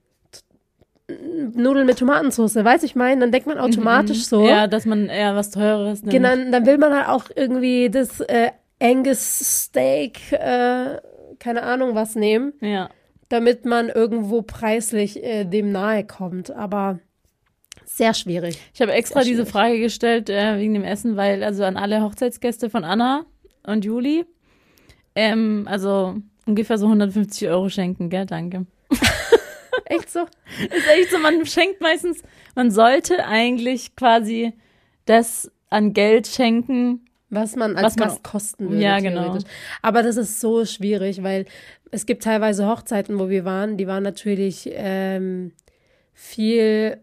Nudeln mit Tomatensauce, weiß ich meine, dann denkt man automatisch so. Ja, dass man eher was Teures nimmt. Genau, dann will man halt auch irgendwie das äh, Angus Steak, äh, keine Ahnung was nehmen, Ja. damit man irgendwo preislich äh, dem nahe kommt. Aber sehr schwierig. Ich habe extra Sehr diese schwierig. Frage gestellt äh, wegen dem Essen, weil also an alle Hochzeitsgäste von Anna und Juli, ähm, also ungefähr so hundertfünfzig Euro schenken, gell? Danke. Echt so? Ist echt so, man schenkt meistens, man sollte eigentlich quasi das an Geld schenken. Was man als Was man- Gast kosten würde. Ja, genau. theoretisch. Aber das ist so schwierig, weil es gibt teilweise Hochzeiten, wo wir waren, die waren natürlich ähm, viel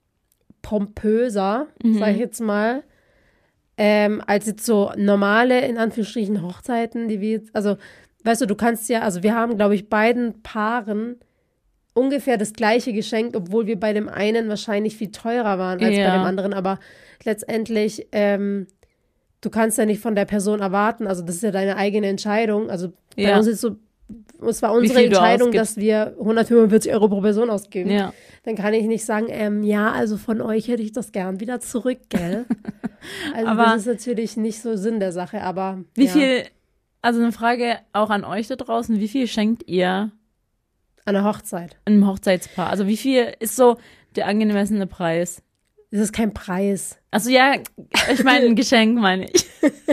pompöser, Mhm. sag ich jetzt mal, ähm, als jetzt so normale, in Anführungsstrichen, Hochzeiten, die wir jetzt, also, weißt du, du kannst ja, also wir haben, glaube ich, beiden Paaren ungefähr das gleiche geschenkt, obwohl wir bei dem einen wahrscheinlich viel teurer waren als Ja. bei dem anderen, aber letztendlich, ähm, du kannst ja nicht von der Person erwarten, also das ist ja deine eigene Entscheidung, also bei Ja. uns ist so, es war unsere viel du Entscheidung, ausgibst. dass wir hundertfünfundvierzig Euro pro Person ausgeben. Ja. Dann kann ich nicht sagen, ähm, ja, also von euch hätte ich das gern wieder zurück, gell? Also Aber- das ist natürlich nicht so Sinn der Sache, aber Wie ja, viel, also eine Frage auch an euch da draußen, wie viel schenkt ihr an der Hochzeit. einem Hochzeitspaar? Also wie viel ist so der angemessene Preis? Das ist kein Preis. Also ja, ich meine ein Geschenk, meine ich.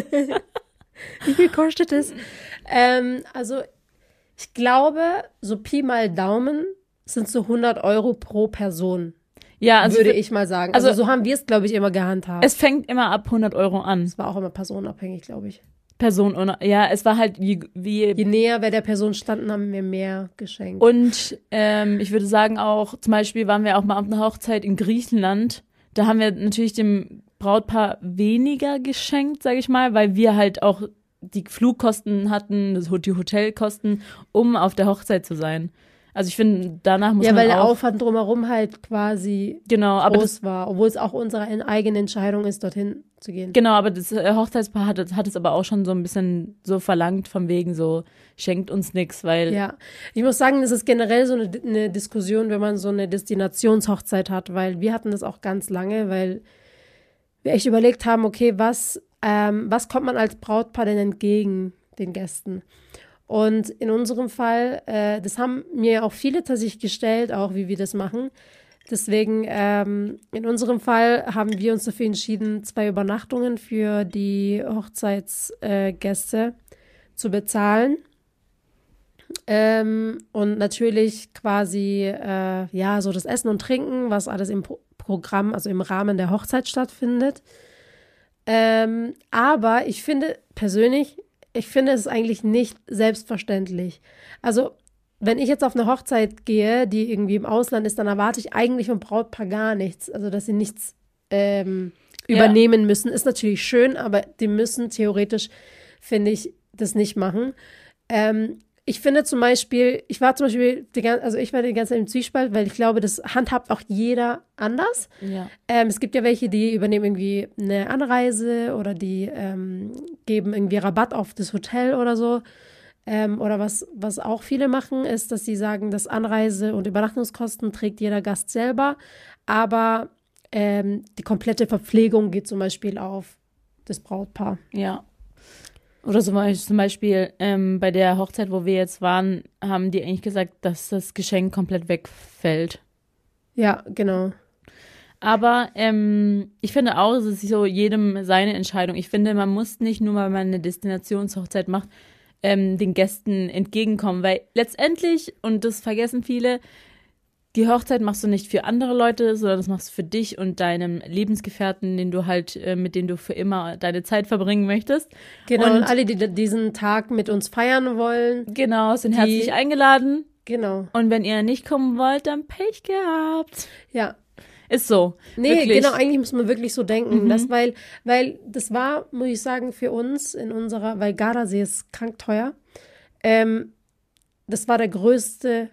Wie viel kostet es? ähm, also ich glaube, so Pi mal Daumen sind so hundert Euro pro Person, Ja, also würde ich, ich mal sagen. Also, also- so haben wir es, glaube ich, immer gehandhabt. es fängt immer ab hundert Euro an. Es war auch immer personenabhängig, glaube ich. Person ohne, ja, es war halt wie, wie Je näher wir der Person standen, haben wir mehr geschenkt. und ähm, ich würde sagen auch, zum Beispiel waren wir auch mal auf einer Hochzeit in Griechenland. Da haben wir natürlich dem Brautpaar weniger geschenkt, sage ich mal, weil wir halt auch die Flugkosten hatten, das, die Hotelkosten, um auf der Hochzeit zu sein. Also ich finde, danach muss ja, man weil der auch, Aufwand drumherum halt quasi genau, aber das, groß war, obwohl es auch unsere eigene Entscheidung ist, dorthin zu gehen. genau, aber das äh, Hochzeitspaar hat, es- hat es aber auch schon so ein bisschen so verlangt, von wegen so, schenkt uns nix, weil, Ja, ich muss sagen, das ist generell so eine, eine Diskussion, wenn man so eine Destinationshochzeit hat, weil wir hatten das auch ganz lange, weil wir echt überlegt haben, okay, was, ähm, was kommt man als Brautpaar denn entgegen den Gästen? Und in unserem Fall, äh, das haben mir auch viele tatsächlich gestellt, auch wie wir das machen. Deswegen, ähm, in unserem Fall haben wir uns dafür entschieden, zwei Übernachtungen für die Hochzeitsgäste äh, Gäste zu bezahlen. Ähm, und natürlich quasi, äh, ja, so das Essen und Trinken, was alles im Pro- Programm, also im Rahmen der Hochzeit stattfindet. Ähm, aber ich finde persönlich, ich finde es eigentlich nicht selbstverständlich. Also, wenn ich jetzt auf eine Hochzeit gehe, die irgendwie im Ausland ist, dann erwarte ich eigentlich vom Brautpaar gar nichts. Also, dass sie nichts ähm, Ja. übernehmen müssen, ist natürlich schön, aber die müssen theoretisch, finde ich, das nicht machen. Ähm, ich finde zum Beispiel, ich war zum Beispiel, die, gan- also ich war die ganze Zeit im Zwiespalt, weil ich glaube, das handhabt auch jeder anders. Ja. Ähm, es gibt ja welche, die übernehmen irgendwie eine Anreise oder die ähm, geben irgendwie Rabatt auf das Hotel oder so. Ähm, oder was, was auch viele machen, ist, dass sie sagen, dass Anreise- und Übernachtungskosten trägt jeder Gast selber, aber ähm, die komplette Verpflegung geht zum Beispiel auf das Brautpaar. Ja. Oder zum Beispiel, zum Beispiel ähm, bei der Hochzeit, wo wir jetzt waren, haben die eigentlich gesagt, dass das Geschenk komplett wegfällt. Ja, genau. Aber ähm, ich finde auch, es ist so jedem seine Entscheidung. Ich finde, man muss nicht nur, weil man eine Destinationshochzeit macht, ähm, den Gästen entgegenkommen. Weil letztendlich, und das vergessen viele, die Hochzeit machst du nicht für andere Leute, sondern das machst du für dich und deinem Lebensgefährten, den du halt, äh, mit dem du für immer deine Zeit verbringen möchtest. Genau, und, Und- alle, die diesen Tag mit uns feiern wollen, Genau, sind Die- herzlich eingeladen. genau. Und wenn ihr nicht kommen wollt, dann Pech gehabt. Ja, Ist so. nee, Wirklich. genau, eigentlich muss man wirklich so denken, Mhm. dass, weil, weil das war, muss ich sagen, für uns in unserer, weil Gardasee ist krank teuer, ähm, das war der größte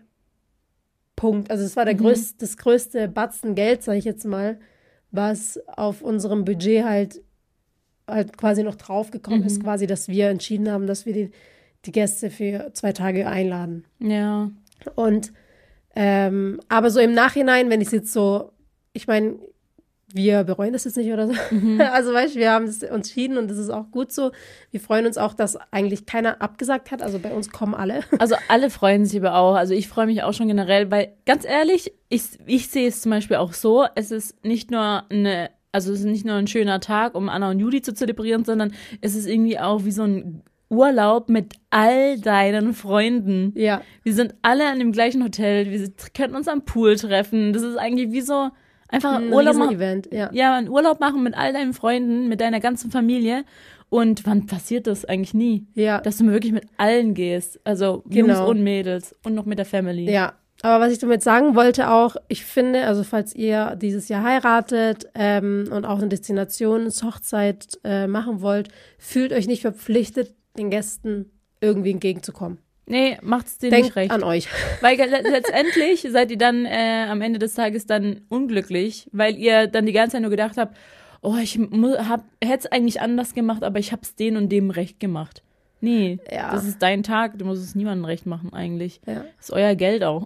Punkt, also es war der Mhm. größte, das größte Batzen Geld, sage ich jetzt mal, was auf unserem Budget halt, halt quasi noch draufgekommen Mhm. ist, quasi, dass wir entschieden haben, dass wir die, die Gäste für zwei Tage einladen. Ja. Und ähm, aber so im Nachhinein, wenn ich es jetzt so, ich meine, wir bereuen das jetzt nicht oder so. Mhm. Also weißt du, wir haben es entschieden und das ist auch gut so. Wir freuen uns auch, dass eigentlich keiner abgesagt hat. Also bei uns kommen alle. Also alle freuen sich aber auch. Also ich freue mich auch schon generell, weil ganz ehrlich, ich, ich sehe es zum Beispiel auch so, es ist nicht nur eine, also es ist nicht nur ein schöner Tag, um Anna und Juli zu zelebrieren, sondern es ist irgendwie auch wie so ein Urlaub mit all deinen Freunden. Ja, Wir sind alle an dem gleichen Hotel, wir können uns am Pool treffen. Das ist eigentlich wie so einfach ein Urlaub machen. Event. Ja. Ja, einen Urlaub machen mit all deinen Freunden, mit deiner ganzen Familie. Und wann passiert das eigentlich nie? Ja. Dass du wirklich mit allen gehst. Also Jungs Genau. und Mädels und noch mit der Family. Ja, aber was ich damit sagen wollte auch, ich finde, also falls ihr dieses Jahr heiratet ähm, und auch eine Destinationshochzeit äh, machen wollt, fühlt euch nicht verpflichtet, den Gästen irgendwie entgegenzukommen. Nee, macht's dir Denkt nicht recht. an euch. Weil le letztendlich seid ihr dann äh, am Ende des Tages dann unglücklich, weil ihr dann die ganze Zeit nur gedacht habt, oh, ich hätte es eigentlich anders gemacht, aber ich hab's denen und dem recht gemacht. Nee, Ja. das ist dein Tag, du musst es niemandem recht machen eigentlich. Ja. Das ist euer Geld auch.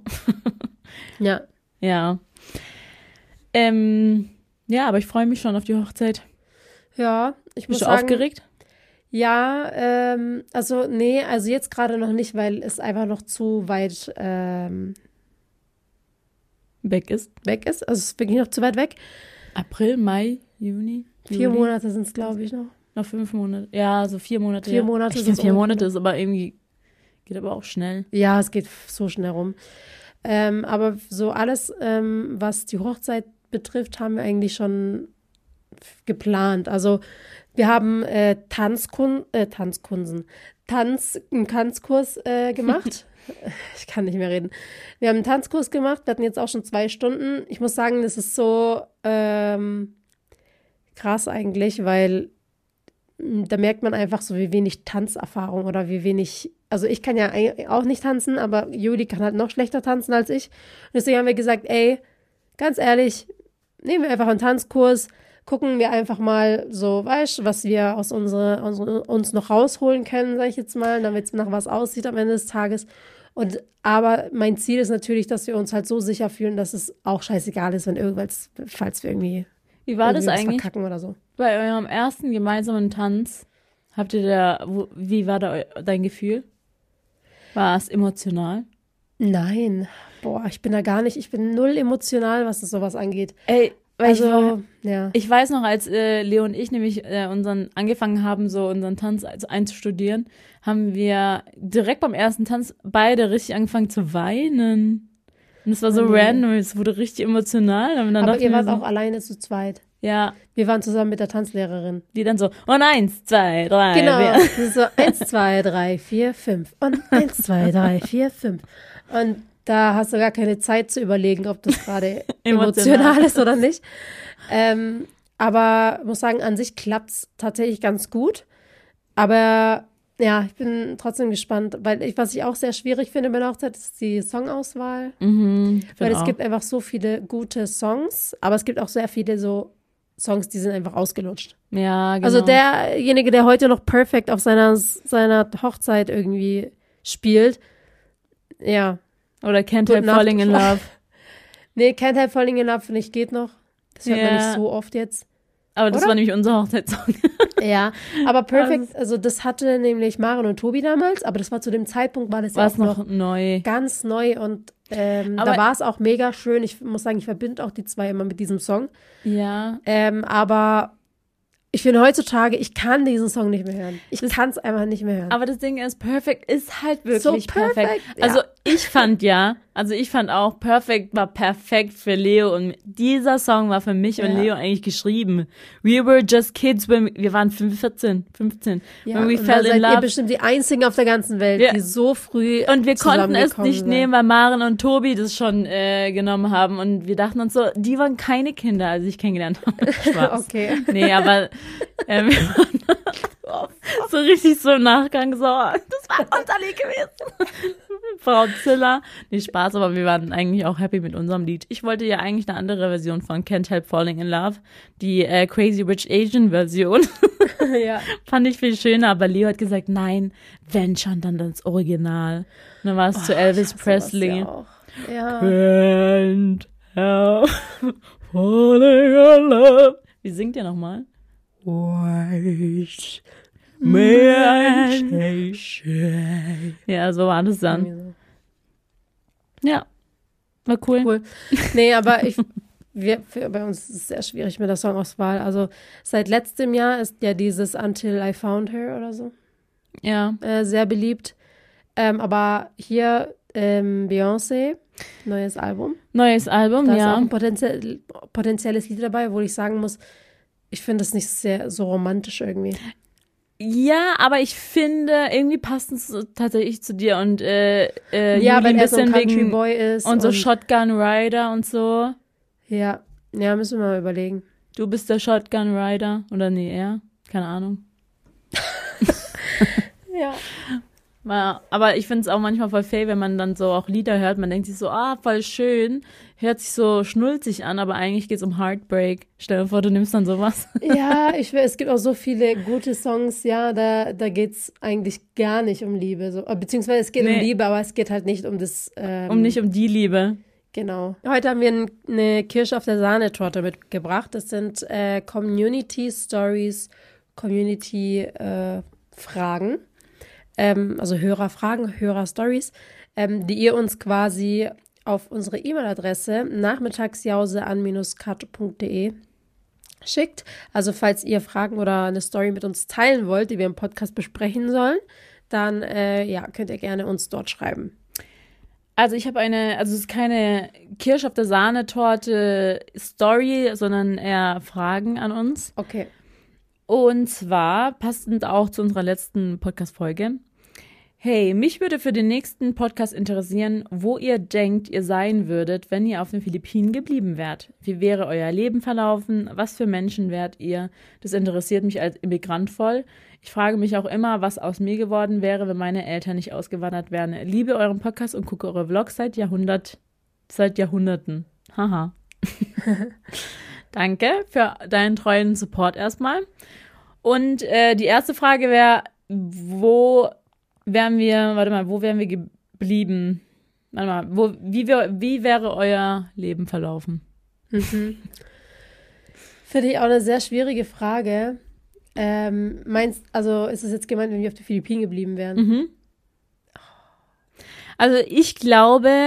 Ja. Ja. Ähm, ja, aber ich freue mich schon auf die Hochzeit. Ja, ich muss Bist du sagen, aufgeregt? ja, ähm, also nee, also jetzt gerade noch nicht, weil es einfach noch zu weit ähm, Weg ist. weg ist. Also es ist wirklich noch zu weit weg. April, Mai, Juni. Vier Juli. Monate sind es, glaube ich, noch. Noch fünf Monate. Ja, so vier Monate. Vier ja. Monate Ich sind's finde, vier ungefähr. Monate ist aber irgendwie, geht aber auch schnell. Ja, es geht so schnell rum. Ähm, aber so alles, ähm, was die Hochzeit betrifft, haben wir eigentlich schon f- geplant. Also wir haben äh, Tanzkun äh, Tanzkunsen, Tanz, einen Tanzkurs äh, gemacht. Ich kann nicht mehr reden. Wir haben einen Tanzkurs gemacht, wir hatten jetzt auch schon zwei Stunden. Ich muss sagen, das ist so ähm, krass eigentlich, weil mh, da merkt man einfach so, wie wenig Tanzerfahrung oder wie wenig, also ich kann ja eigentlich auch nicht tanzen, aber Juli kann halt noch schlechter tanzen als ich. Und deswegen haben wir gesagt, ey, ganz ehrlich, nehmen wir einfach einen Tanzkurs, gucken wir einfach mal so, weißt du, was wir aus unsere, unsere, uns noch rausholen können, sag ich jetzt mal, damit es nach was aussieht am Ende des Tages. Und aber mein Ziel ist natürlich, dass wir uns halt so sicher fühlen, dass es auch scheißegal ist, wenn irgendwas, falls wir irgendwie, Wie war irgendwie das was eigentlich verkacken oder so. bei eurem ersten gemeinsamen Tanz? Habt ihr da, wo, wie war da eu- dein Gefühl? War es emotional? Nein, boah, ich bin da gar nicht, ich bin null emotional, was das sowas angeht. Ey, Weil ich, war, Also, ja. ich weiß noch, als äh, Leo und ich nämlich äh, unseren angefangen haben, so unseren Tanz also einzustudieren, haben wir direkt beim ersten Tanz beide richtig angefangen zu weinen. Und es war so Oh nee. random, es wurde richtig emotional. Und dann Aber dachten ihr wir wart so, auch alleine zu zweit. ja, Wir waren zusammen mit der Tanzlehrerin. die dann so, und eins, zwei, drei, Genau. vier. Das ist so eins, zwei, drei, vier, fünf. Und eins, zwei, drei, vier, fünf. Und da hast du gar keine Zeit zu überlegen, ob das gerade Emotional. emotional ist oder nicht. Ähm, aber muss sagen, an sich klappt es tatsächlich ganz gut. Aber ja, ich bin trotzdem gespannt, weil ich, was ich auch sehr schwierig finde bei der Hochzeit, ist die Songauswahl. Mhm, ich Weil find es auch. gibt einfach so viele gute Songs, aber es gibt auch sehr viele so Songs, die sind einfach ausgelutscht. Ja, genau. Also derjenige, der heute noch Perfect auf seiner, seiner Hochzeit irgendwie spielt, ja. Oder Can't Good Help Nacht. Falling in Love. Nee, Can't Help Falling in Love, finde ich, geht noch. Das hört man Ja. nicht so oft jetzt. Aber das Oder? war nämlich unser Hochzeitssong. Ja, aber Perfect, also das hatte nämlich Maren und Tobi damals, aber das war zu dem Zeitpunkt, war das War ja es auch noch noch neu. ganz neu und ähm, Aber- da war es auch mega schön. Ich muss sagen, ich verbinde auch die zwei immer mit diesem Song. Ja. Ähm, aber ich finde heutzutage, ich kann diesen Song nicht mehr hören. Ich kann es einfach nicht mehr hören. Aber das Ding ist, Perfect ist halt wirklich So perfekt. perfekt, ja. Also ich fand ja, also ich fand auch, Perfect war perfekt für Leo und dieser Song war für mich und Ja. Leo eigentlich geschrieben. We were just kids when wir waren vierzehn, fünfzehn. ja, when we und da fell in seid ihr love. bestimmt die Einzigen auf der ganzen Welt, Ja. die so früh Und wir konnten es zusammengekommen nicht sind. nehmen, weil Maren und Tobi das schon äh, genommen haben. Und wir dachten uns so, die waren keine Kinder, als ich kennengelernt habe. Spaß. Okay. Nee, aber ähm, wir waren so richtig so im Nachgang so, das war unser Lied gewesen. Frau Ziller. Nee, Spaß, aber wir waren eigentlich auch happy mit unserem Lied. Ich wollte ja eigentlich eine andere Version von Can't Help Falling in Love. Die äh, Crazy Rich Asian Version. Ja. Fand ich viel schöner, aber Leo hat gesagt, nein, wenn schon, dann das Original. Und dann war es zu Elvis Sowas Presley. Ja, auch. Ja. Can't help falling in love. Wie singt ihr nochmal? Wait, may I chase. Ja, so war das dann. Irgendwie so. Ja, war cool. Cool. Nee, aber ich, wir, für, bei uns ist es sehr schwierig mit der Songauswahl. Also seit letztem Jahr ist ja dieses Until I Found Her oder so Ja, äh, sehr beliebt. Ähm, aber hier ähm, Beyoncé, neues Album. neues Album, Da ist auch ja. ein potenziell, potenzielles Lied dabei, wo ich sagen muss, ich finde es nicht sehr so romantisch irgendwie. Ja, aber ich finde, irgendwie passt es so tatsächlich zu dir und äh, äh, Ja, Juli weil ein er so ein bisschen Country wegen Boy ist. und so Shotgun Rider und so. Ja, ja, müssen wir mal überlegen. Du bist der Shotgun Rider oder nee, er? Keine Ahnung. Ja. Ja, aber ich finde es auch manchmal voll fail, wenn man dann so auch Lieder hört. Man denkt sich so, ah, voll schön. Hört sich so schnulzig an, aber eigentlich geht's um Heartbreak. Stell dir vor, du nimmst dann sowas. Ja, ich will, es gibt auch so viele gute Songs, ja, da, da geht's eigentlich gar nicht um Liebe. So, äh, beziehungsweise es geht Nee. um Liebe, aber es geht halt nicht um das. Ähm, Um nicht um die Liebe. Genau. Heute haben wir n- eine Kirsche auf der Sahnetorte mitgebracht. Das sind äh, Community Stories, Community äh, Fragen. Ähm, also Hörerfragen, Hörerstories, ähm, die ihr uns quasi auf unsere E-Mail-Adresse nachmittagsjause an cut punkt de schickt. Also falls ihr Fragen oder eine Story mit uns teilen wollt, die wir im Podcast besprechen sollen, dann äh, ja, könnt ihr gerne uns dort schreiben. Also ich habe eine, also es ist keine Kirsch auf der Sahnetorte Story, sondern eher Fragen an uns. Okay. Und zwar, passend auch zu unserer letzten Podcast-Folge. Hey, mich würde für den nächsten Podcast interessieren, wo ihr denkt, ihr sein würdet, wenn ihr auf den Philippinen geblieben wärt. Wie wäre euer Leben verlaufen? Was für Menschen wärt ihr? Das interessiert mich als Immigrant voll. Ich frage mich auch immer, was aus mir geworden wäre, wenn meine Eltern nicht ausgewandert wären. Liebe euren Podcast und gucke eure Vlogs seit Jahrhundert, seit Jahrhunderten. Haha. Danke für deinen treuen Support erstmal. Und äh, die erste Frage wäre, wo wären wir, warte mal, wo wären wir geblieben? Warte mal, wo, wie, wär, wie wäre euer Leben verlaufen? Mhm. Finde ich auch eine sehr schwierige Frage. Ähm, meinst, also ist es jetzt gemeint, wenn wir auf den Philippinen geblieben wären? Mhm. Also ich glaube,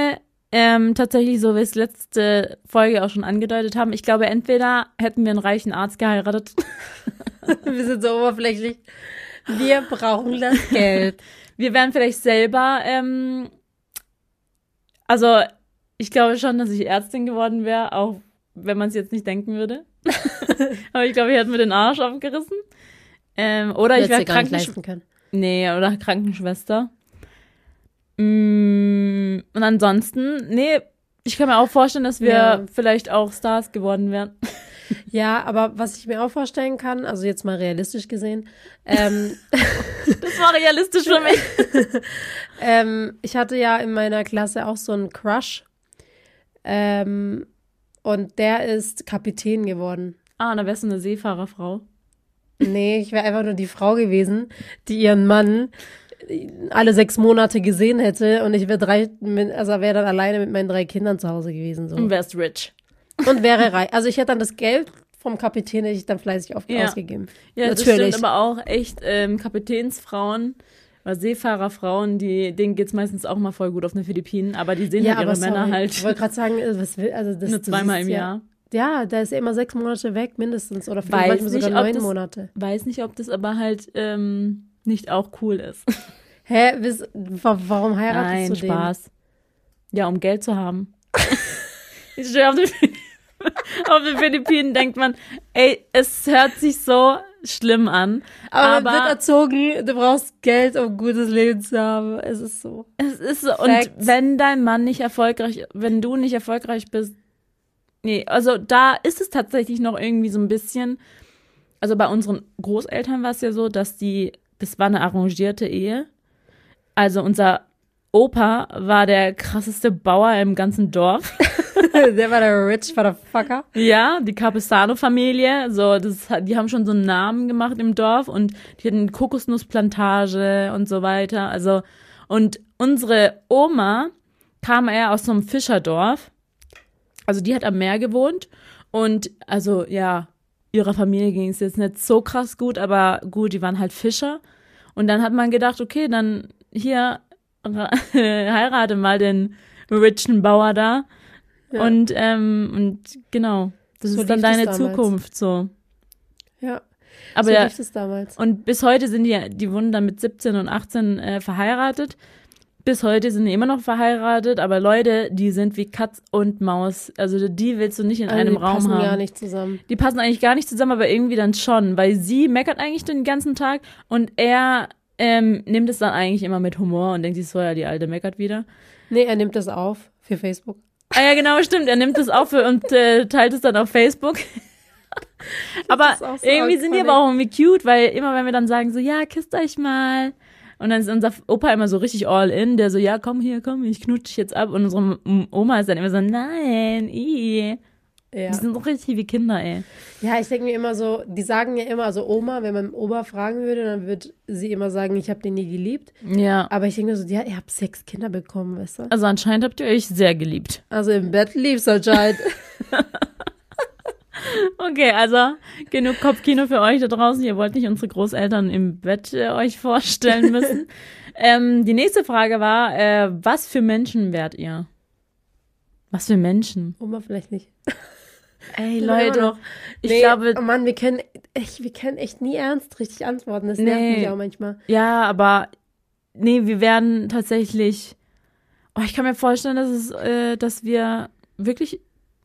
ähm, tatsächlich, so wie es letzte Folge auch schon angedeutet haben, ich glaube, entweder hätten wir einen reichen Arzt geheiratet. Wir sind so oberflächlich. Wir brauchen das Geld. Wir wären vielleicht selber, ähm, also ich glaube schon, dass ich Ärztin geworden wäre, auch wenn man es jetzt nicht denken würde. Aber ich glaube, ich hätte mir den Arsch aufgerissen. Ähm, oder ich wäre Krankenschwester. Nee, oder Krankenschwester. Mm, und ansonsten, nee, ich kann mir auch vorstellen, dass wir ja. vielleicht auch Stars geworden wären. Ja, aber was ich mir auch vorstellen kann, also jetzt mal realistisch gesehen. Ähm, das war realistisch für mich. ähm, ich hatte ja in meiner Klasse auch so einen Crush. Ähm, und der ist Kapitän geworden. Ah, da wärst du eine Seefahrerfrau. Nee, ich wäre einfach nur die Frau gewesen, die ihren Mann alle sechs Monate gesehen hätte und ich wäre drei, also wäre dann alleine mit meinen drei Kindern zu Hause gewesen. So. Und wärst rich. Und wäre reich. Also ich hätte dann das Geld vom Kapitän hätte ich dann fleißig auf, ja. ausgegeben. Ja, natürlich. Das stimmt aber auch echt ähm, Kapitänsfrauen oder Seefahrerfrauen, die, denen geht's meistens auch mal voll gut auf den Philippinen, aber die sehen ja, halt ihre sorry. Männer halt. Ich wollte gerade sagen, was will, also das nur zweimal im ja, Jahr. Ja, da ist er immer sechs Monate weg mindestens oder vielleicht manchmal sogar nicht, neun das, Monate. Weiß nicht, ob das aber halt ähm, nicht auch cool ist. Hä? Warum heiratest Nein, du den? Spaß. Ja, um Geld zu haben. Ich stehe auf den Auf den Philippinen denkt man, ey, es hört sich so schlimm an. Aber, aber man wird erzogen, du brauchst Geld, um ein gutes Leben zu haben. Es ist so. Es ist so. Facts. Und wenn dein Mann nicht erfolgreich, wenn du nicht erfolgreich bist, nee, also da ist es tatsächlich noch irgendwie so ein bisschen, also bei unseren Großeltern war es ja so, dass die, das war eine arrangierte Ehe. Also unser Opa war der krasseste Bauer im ganzen Dorf. Der war der rich Motherfucker. Ja, die Campesano-Familie, so, das, die haben schon so einen Namen gemacht im Dorf und die hatten eine Kokosnussplantage und so weiter. Also, und unsere Oma kam eher aus so einem Fischerdorf. Also, die hat am Meer gewohnt und, also, ja, ihrer Familie ging es jetzt nicht so krass gut, aber gut, die waren halt Fischer. Und dann hat man gedacht, okay, dann hier heirate mal den richen Bauer da. Ja. Und, ähm, und genau, das so ist dann deine Zukunft, so. Ja, aber so ja, lief es damals. Und bis heute sind die, die wurden dann mit siebzehn und achtzehn äh, verheiratet. Bis heute sind die immer noch verheiratet, aber Leute, die sind wie Katz und Maus. Also die willst du nicht in also einem die Raum haben. Die passen gar nicht zusammen. Die passen eigentlich gar nicht zusammen, aber irgendwie dann schon, weil sie meckert eigentlich den ganzen Tag und er ähm, nimmt es dann eigentlich immer mit Humor und denkt sich so, ja, die Alte meckert wieder. Nee, er nimmt das auf für Facebook. Ah ja, genau, stimmt. Er nimmt es auf und äh, teilt es dann auf Facebook. Aber so irgendwie sind die aber auch irgendwie cute, weil immer wenn wir dann sagen so, ja, küsst euch mal. Und dann ist unser Opa immer so richtig all in, der so, ja, komm hier, komm, ich knutsch dich jetzt ab. Und unsere Oma ist dann immer so, nein, ih. Ja. Die sind so richtig wie Kinder, ey. Ja, ich denke mir immer so, die sagen ja immer, also Oma, wenn man Oma fragen würde, dann würde sie immer sagen, ich habe den nie geliebt. Ja. Aber ich denke mir so, ja, ihr habt sechs Kinder bekommen, weißt du? Also anscheinend habt ihr euch sehr geliebt. Also im Bett lieb's anscheinend. Okay, also genug Kopfkino für euch da draußen. Ihr wollt nicht unsere Großeltern im Bett äh, euch vorstellen müssen. ähm, die nächste Frage war, äh, was für Menschen wärt ihr? Was für Menschen? Oma vielleicht nicht. Ey, Leute, ich nee, glaube... Oh Mann, wir können, echt, wir können echt nie ernst richtig antworten. Das nervt nee. mich auch manchmal. Ja, aber nee, wir werden tatsächlich... Oh, ich kann mir vorstellen, dass, es, äh, dass wir wirklich...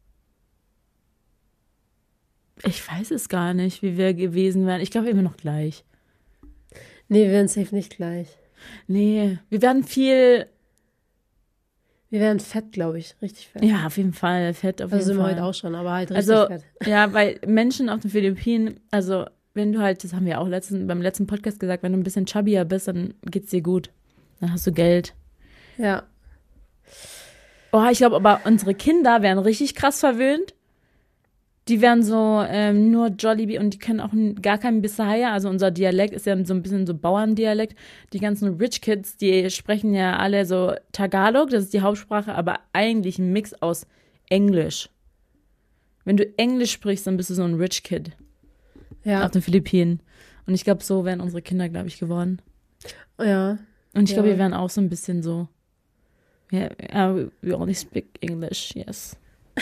Ich weiß es gar nicht, wie wir gewesen wären. Ich glaube, wir wären noch gleich. Nee, wir wären safe nicht gleich. Nee, wir werden viel... Wir wären fett, glaube ich. Richtig fett. Ja, auf jeden Fall. Fett auf also jeden Fall. Also sind wir heute auch schon, aber halt richtig also, fett. Ja, weil Menschen auf den Philippinen, also wenn du halt, das haben wir auch letzten, beim letzten Podcast gesagt, wenn du ein bisschen chubbier bist, dann geht's dir gut. Dann hast du Geld. Ja. Oh, ich glaube aber, unsere Kinder wären richtig krass verwöhnt. Die wären so ähm, nur Jollibee und die können auch gar kein Bisaya. Also unser Dialekt ist ja so ein bisschen so Bauerndialekt. Die ganzen Rich Kids, die sprechen ja alle so Tagalog, das ist die Hauptsprache, aber eigentlich ein Mix aus Englisch. Wenn du Englisch sprichst, dann bist du so ein Rich Kid. Ja. Auf den Philippinen. Und ich glaube, so wären unsere Kinder, glaube ich, geworden. Ja. Und ich ja. glaube, wir wären auch so ein bisschen so. Yeah, uh, we only speak English, yes.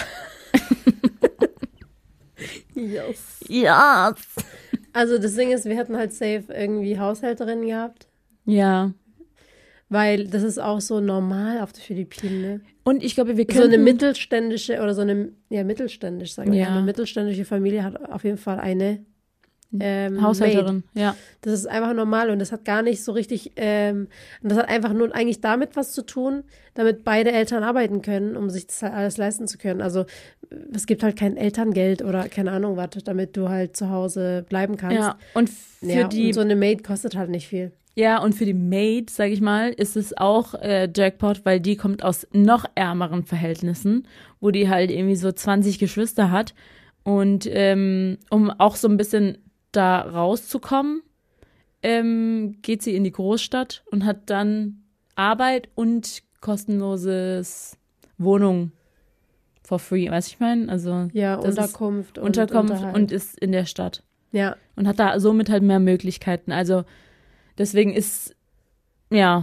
Yes. Yes. Also das Ding ist, wir hätten halt safe irgendwie Haushälterinnen gehabt, Ja. weil das ist auch so normal auf den Philippinen, ne? Und ich glaube, wir So eine können mittelständische oder so eine, ja mittelständisch, sagen wir, Ja. eine mittelständische Familie hat auf jeden Fall eine ähm, Maid. Haushälterin, ja. Das ist einfach normal und das hat gar nicht so richtig, ähm, und das hat einfach nur eigentlich damit was zu tun, damit beide Eltern arbeiten können, um sich das halt alles leisten zu können. Also es gibt halt kein Elterngeld oder keine Ahnung was, damit du halt zu Hause bleiben kannst. Ja, und für Ja, die und so eine Maid kostet halt nicht viel. Ja, und für die Maid, sag ich mal, ist es auch äh, Jackpot, weil die kommt aus noch ärmeren Verhältnissen, wo die halt irgendwie so zwanzig Geschwister hat. Und ähm, um auch so ein bisschen da rauszukommen, ähm, geht sie in die Großstadt und hat dann Arbeit und kostenloses Wohnung for free, weißt du, ich meine? Also Ja, das ist Unterkunft und Unterkunft Unterhalt. und ist in der Stadt. Ja, Und hat da somit halt mehr Möglichkeiten. Also deswegen ist, ja,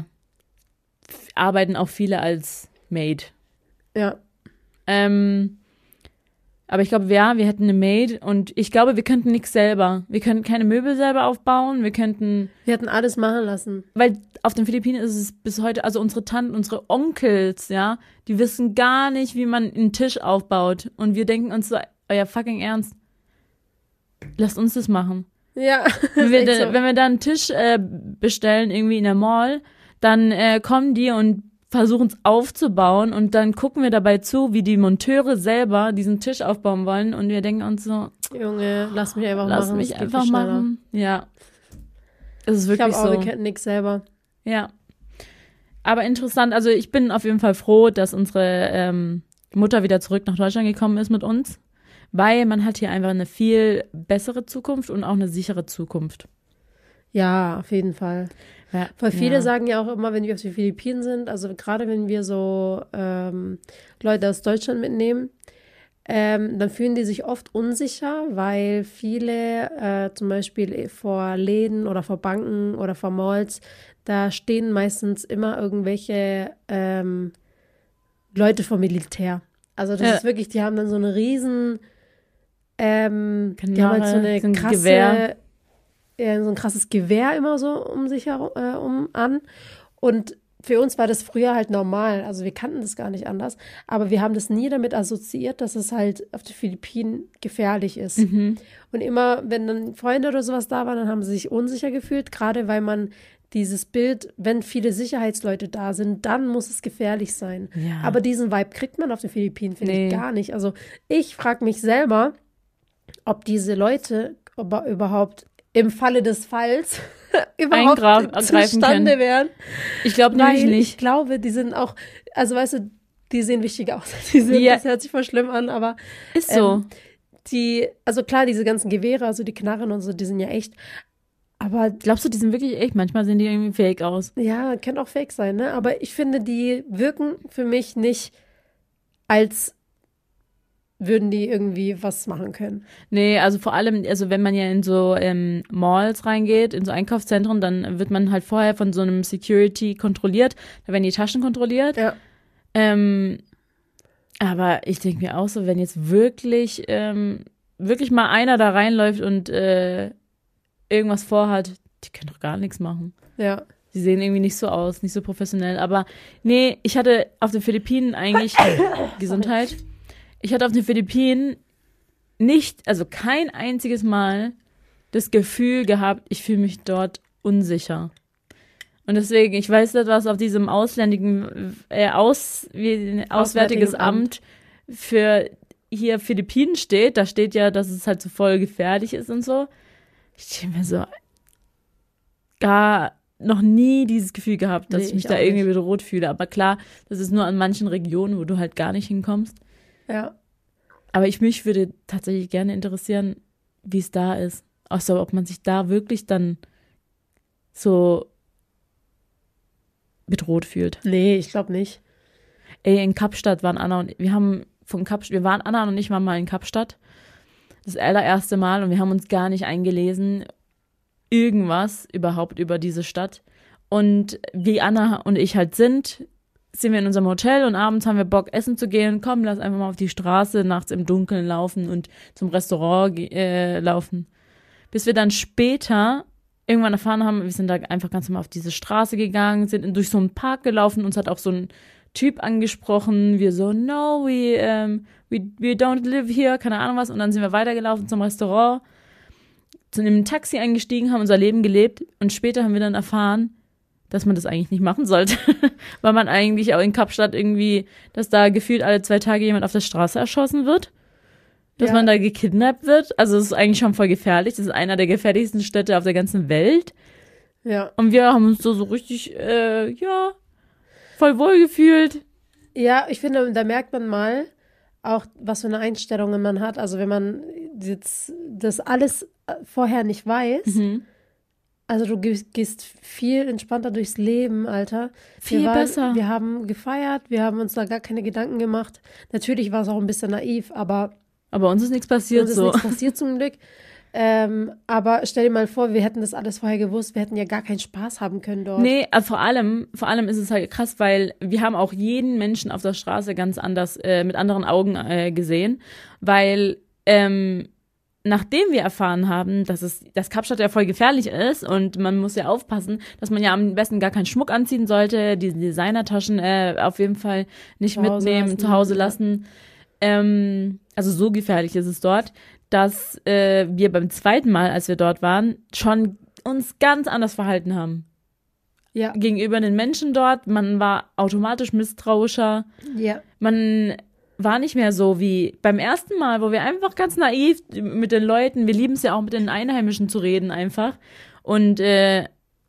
f- arbeiten auch viele als Maid. ja. Ähm, aber ich glaube, ja, wir hätten eine Maid und ich glaube, wir könnten nichts selber. Wir könnten keine Möbel selber aufbauen. Wir könnten, Wir hätten alles machen lassen. weil auf den Philippinen ist es bis heute, also unsere Tanten, unsere Onkels, ja, die wissen gar nicht, wie man einen Tisch aufbaut. Und wir denken uns so, euer fucking Ernst, lasst uns das machen. Ja, Wenn wir, ist echt da, so. wenn wir da einen Tisch äh, bestellen, irgendwie in der Mall, dann äh, kommen die und versuchen es aufzubauen und dann gucken wir dabei zu, wie die Monteure selber diesen Tisch aufbauen wollen und wir denken uns so, Junge, lass mich einfach lass machen. mich das geht einfach viel schneller. machen. Ja. Es ist Ich wirklich glaube auch, wir so. könnten nichts selber. Ja. Aber interessant, also ich bin auf jeden Fall froh, dass unsere ähm, Mutter wieder zurück nach Deutschland gekommen ist mit uns, weil man hat hier einfach eine viel bessere Zukunft und auch eine sichere Zukunft. Ja, auf jeden Fall. Ja, Weil viele ja. sagen ja auch immer, wenn wir auf den Philippinen sind, also gerade wenn wir so ähm, Leute aus Deutschland mitnehmen, ähm, dann fühlen die sich oft unsicher, weil viele äh, zum Beispiel vor Läden oder vor Banken oder vor Malls, da stehen meistens immer irgendwelche ähm, Leute vom Militär. Also das Ja. ist wirklich, die haben dann so eine riesen, ähm, die Knarre, haben halt so eine so ein krasse, Gewehr. ja, so ein krasses Gewehr immer so um sich herum äh, um an. Und für uns war das früher halt normal. Also wir kannten das gar nicht anders. Aber wir haben das nie damit assoziiert, dass es halt auf den Philippinen gefährlich ist. Mhm. Und immer, wenn dann Freunde oder sowas da waren, dann haben sie sich unsicher gefühlt, gerade weil man dieses Bild, wenn viele Sicherheitsleute da sind, dann muss es gefährlich sein. Ja. Aber diesen Vibe kriegt man auf den Philippinen, finde Nee. ich, gar nicht. Also ich frage mich selber, ob diese Leute ob überhaupt im Falle des Falls überhaupt Eingra- ergreifen zustande können. wären. Ich glaube Weil nämlich ich nicht. glaube, die sind auch, also weißt du, die sehen wichtig aus. Die sind, Ja. Das hört sich voll schlimm an, aber Ist so. ähm, die, also klar, diese ganzen Gewehre, also die Knarren und so, die sind ja echt. Aber Glaubst du, die sind wirklich echt? Manchmal sehen die irgendwie fake aus. ja, kann auch fake sein, ne? Aber ich finde, die wirken für mich nicht, als würden die irgendwie was machen können. Nee, also vor allem, also wenn man ja in so ähm, Malls reingeht, in so Einkaufszentren, dann wird man halt vorher von so einem Security kontrolliert. Da werden die Taschen kontrolliert. Ja. Ähm, aber ich denke mir auch so, wenn jetzt wirklich, ähm, wirklich mal einer da reinläuft und äh, irgendwas vorhat, die können doch gar nichts machen. Ja. Sie sehen irgendwie nicht so aus, nicht so professionell. Aber nee, ich hatte auf den Philippinen eigentlich Gesundheit. Ich hatte auf den Philippinen nicht, also kein einziges Mal das Gefühl gehabt, ich fühle mich dort unsicher. Und deswegen, ich weiß nicht, was auf diesem ausländigen, äh, aus, wie, Auswärtiges Auswärtiges Amt für hier Philippinen steht. Da steht ja, dass es halt so voll gefährlich ist und so. Ich denke mir so, gar noch nie dieses Gefühl gehabt, dass Nee, ich mich ich da auch irgendwie nicht. bedroht fühle. Aber klar, das ist nur an manchen Regionen, wo du halt gar nicht hinkommst. Ja. Aber ich mich würde tatsächlich gerne interessieren, wie es da ist. Also ob man sich da wirklich dann so bedroht fühlt. Nee, ich glaube nicht. Ey, in Kapstadt waren Anna und wir haben von Kapstadt, wir waren Anna und ich waren mal in Kapstadt. Das allererste Mal und wir haben uns gar nicht eingelesen, irgendwas überhaupt über diese Stadt. Und wie Anna und ich halt sind, sind wir in unserem Hotel und abends haben wir Bock, essen zu gehen. Komm, lass einfach mal auf die Straße nachts im Dunkeln laufen und zum Restaurant äh, laufen. Bis wir dann später irgendwann erfahren haben, wir sind da einfach ganz normal auf diese Straße gegangen, sind durch so einen Park gelaufen. Uns hat auch so ein Typ angesprochen. Wir so, no, we, um, we, we don't live here, keine Ahnung was. Und dann sind wir weitergelaufen zum Restaurant, zu einem Taxi eingestiegen, haben unser Leben gelebt. Und später haben wir dann erfahren, dass man das eigentlich nicht machen sollte, weil man eigentlich auch in Kapstadt irgendwie, dass da gefühlt alle zwei Tage jemand auf der Straße erschossen wird, dass Ja. man da gekidnappt wird. Also es ist eigentlich schon voll gefährlich. Das ist einer der gefährlichsten Städte auf der ganzen Welt. Ja. Und wir haben uns so, so richtig, äh, ja, voll wohl gefühlt. Ja, ich finde, da merkt man mal auch, was für eine Einstellung man hat. Also wenn man jetzt das alles vorher nicht weiß, Mhm. also du gehst, gehst viel entspannter durchs Leben, Alter. Viel wir waren, besser. Wir haben gefeiert, wir haben uns da gar keine Gedanken gemacht. Natürlich war es auch ein bisschen naiv, aber Aber uns ist nichts passiert uns ist so. nichts passiert zum Glück. Ähm, aber stell dir mal vor, wir hätten das alles vorher gewusst, wir hätten ja gar keinen Spaß haben können dort. Nee, äh, vor allem, vor allem ist es halt krass, weil wir haben auch jeden Menschen auf der Straße ganz anders, äh, mit anderen Augen äh, gesehen, weil ähm, nachdem wir erfahren haben, dass es, dass Kapstadt ja voll gefährlich ist und man muss ja aufpassen, dass man ja am besten gar keinen Schmuck anziehen sollte, diese Designertaschen äh, auf jeden Fall nicht Zu Hause mitnehmen, lassen, zu Hause ja. lassen. Ähm, also so gefährlich ist es dort, dass äh, wir beim zweiten Mal, als wir dort waren, schon uns ganz anders verhalten haben. Ja, Gegenüber den Menschen dort, man war automatisch misstrauischer, ja. man war nicht mehr so wie beim ersten Mal, wo wir einfach ganz naiv mit den Leuten, wir lieben es ja auch mit den Einheimischen zu reden einfach und äh,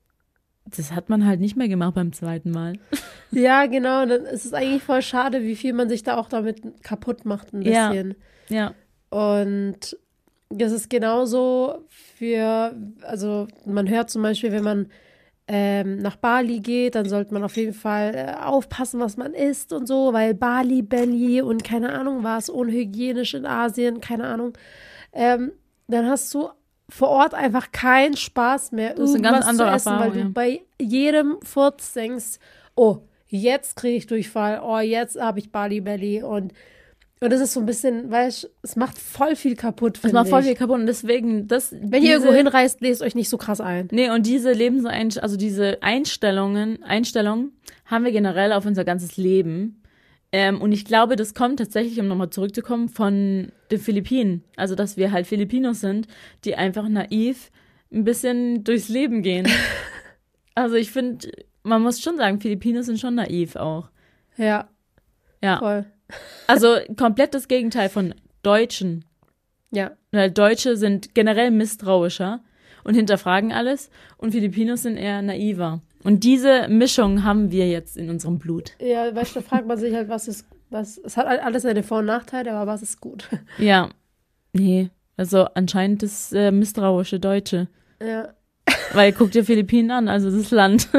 das hat man halt nicht mehr gemacht beim zweiten Mal. Ja, genau. Dann ist es eigentlich voll schade, wie viel man sich da auch damit kaputt macht ein Ja. bisschen. Ja, Und das ist genauso für, also man hört zum Beispiel, wenn man ähm, nach Bali geht, dann sollte man auf jeden Fall äh, aufpassen, was man isst und so, weil Bali, Belly und keine Ahnung was, unhygienisch in Asien, keine Ahnung. Ähm, dann hast du vor Ort einfach keinen Spaß mehr, Das ist eine ganz irgendwas andere zu essen, Erfahrung, weil du ja. bei jedem Furz denkst, oh, jetzt kriege ich Durchfall, oh, jetzt habe ich Bali Belly und und das ist so ein bisschen, weißt du, es macht voll viel kaputt, das finde macht voll ich. viel kaputt und deswegen, das, Wenn ihr irgendwo hinreist, lest euch nicht so krass ein. nee, und diese Lebenseinstellungen, also diese Einstellungen, Einstellungen haben wir generell auf unser ganzes Leben. Ähm, und ich glaube, das kommt tatsächlich, um nochmal zurückzukommen, von den Philippinen. Also, dass wir halt Filipinos sind, die einfach naiv ein bisschen durchs Leben gehen. Also, ich finde, man muss schon sagen, Filipinos sind schon naiv auch. Ja, Ja. voll. Also, komplett das Gegenteil von Deutschen. Ja, Weil Deutsche sind generell misstrauischer und hinterfragen alles und Filipinos sind eher naiver. Und diese Mischung haben wir jetzt in unserem Blut. ja, weißt du, da fragt man sich halt, was ist, was, es hat alles seine Vor- und Nachteile, aber was ist gut? Ja. Nee, also anscheinend das äh, misstrauische Deutsche. Ja, Weil guck dir Philippinen an, also das Land.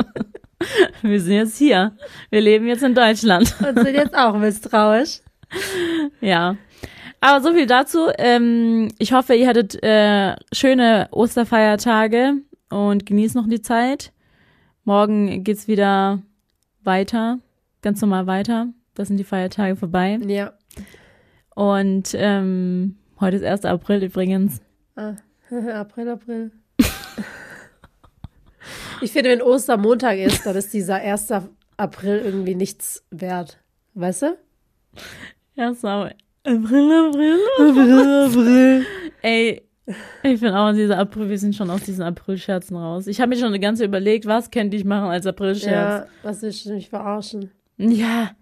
Wir sind jetzt hier. Wir leben jetzt in Deutschland. und sind jetzt auch misstrauisch. Ja. Aber so viel dazu. Ähm, ich hoffe, ihr hattet äh, schöne Osterfeiertage und genießt noch die Zeit. Morgen geht's wieder weiter, ganz normal weiter. Das sind die Feiertage vorbei. Ja. Und ähm, heute ist erster April übrigens. Ah, April, April. Ich finde, wenn Ostermontag ist, dann ist dieser erster April irgendwie nichts wert. Weißt du? Ja, sau. April, April. April, April. Ey, ich bin auch in dieser April, wir sind schon aus diesen April-Scherzen raus. Ich habe mir schon eine ganze überlegt, was könnte ich machen als April-Scherz. Ja, was willst du mich verarschen? Ja.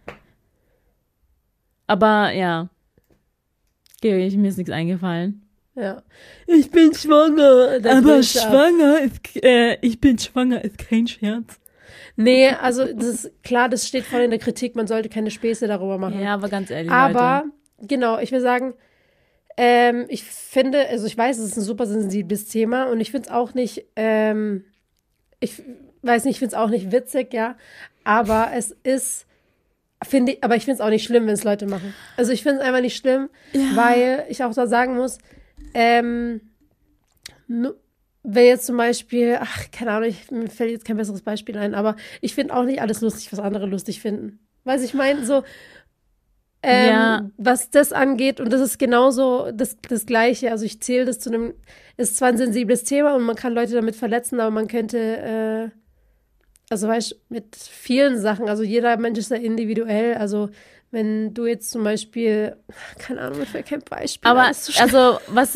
Aber ja. Gebe ich, mir ist nichts eingefallen. Ja. Ich bin schwanger. Der Aber bricht ab. schwanger ist, äh, ich bin schwanger ist kein Scherz. Nee, also das ist klar, das steht voll in der Kritik, man sollte keine Späße darüber machen. Ja, aber ganz ehrlich, Aber, Leute. genau, ich will sagen, ähm, ich finde, also ich weiß, es ist ein super sensibles Thema und ich finde es auch nicht, ähm, ich weiß nicht, ich finde es auch nicht witzig, ja, aber es ist, finde ich, aber ich finde es auch nicht schlimm, wenn es Leute machen. Also ich finde es einfach nicht schlimm, Ja. weil ich auch da sagen muss, ähm, nu- wenn jetzt zum Beispiel, ach, keine Ahnung, ich, mir fällt jetzt kein besseres Beispiel ein, aber ich finde auch nicht alles lustig, was andere lustig finden. Weiß ich meine, so, ähm, Ja. was das angeht, und das ist genauso das, das Gleiche. Also ich zähle das zu einem, ist zwar ein sensibles Thema und man kann Leute damit verletzen, aber man könnte, äh, also weißt du, mit vielen Sachen, also jeder Mensch ist ja individuell, also wenn du jetzt zum Beispiel, keine Ahnung, mir fällt kein Beispiel. Aber, ein, ist so schlimm. also, was,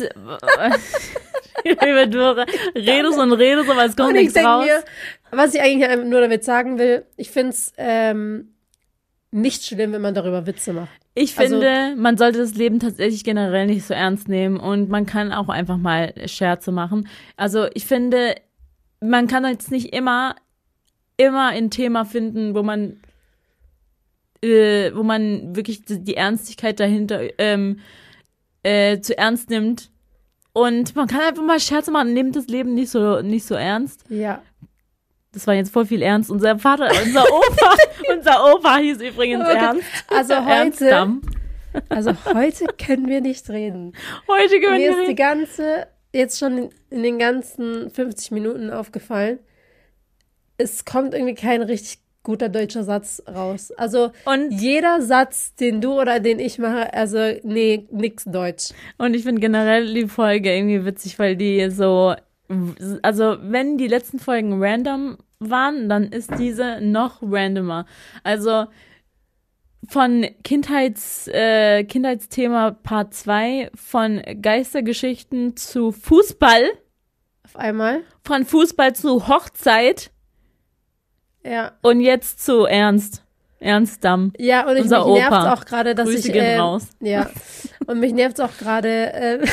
über du redest und redest, aber es kommt Und ich nichts denk raus. mir, was ich eigentlich einfach nur damit sagen will, ich finde es ähm, nicht schlimm, wenn man darüber Witze macht. Ich Also- finde, man sollte das Leben tatsächlich generell nicht so ernst nehmen und man kann auch einfach mal Scherze machen. Also ich finde, man kann jetzt nicht immer, immer ein Thema finden, wo man, äh, wo man wirklich die die Ernstigkeit dahinter ähm, äh, zu ernst nimmt. Und man kann einfach mal Scherze machen, nimmt das Leben nicht so, nicht so ernst. Ja. Das war jetzt voll viel ernst. Unser Vater, unser Opa, unser Opa hieß übrigens Okay. Ernst. Also Ernst heute, Damm. also heute können wir nicht reden. Heute können Mir wir ist die reden. ganze, jetzt schon in, in den ganzen fünfzig Minuten aufgefallen, es kommt irgendwie kein richtig guter deutscher Satz raus. Also Und, jeder Satz, den du oder den ich mache, also nee, nix Deutsch. und ich finde generell die Folge irgendwie witzig, weil die so, also wenn die letzten Folgen random waren, dann ist diese noch randomer. Also von Kindheits, äh, Kindheitsthema Part zwei, von Geistergeschichten zu Fußball, Auf einmal. von Fußball zu Hochzeit Ja. und jetzt zu Ernst. Ernst Damm. Ja, und ich, mich Unser nervt Opa. auch gerade, dass Grüße ich. gehen ähm, raus. Ja. Und mich nervt auch gerade. Ähm,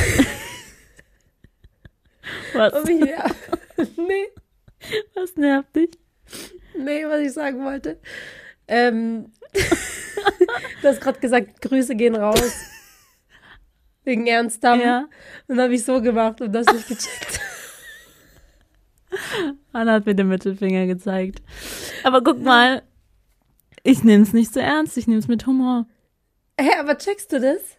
Was, und mich, ja. Nee, was nervt dich? nee, was ich sagen wollte. Ähm, du hast gerade gesagt, Grüße gehen raus. Wegen Ernst Damm. Ja. Und dann habe ich so gemacht und das nicht gecheckt. Anna hat mir den Mittelfinger gezeigt. Aber guck mal, ich nehm's nicht so ernst, ich nehm's mit Humor. Hä, aber checkst du das?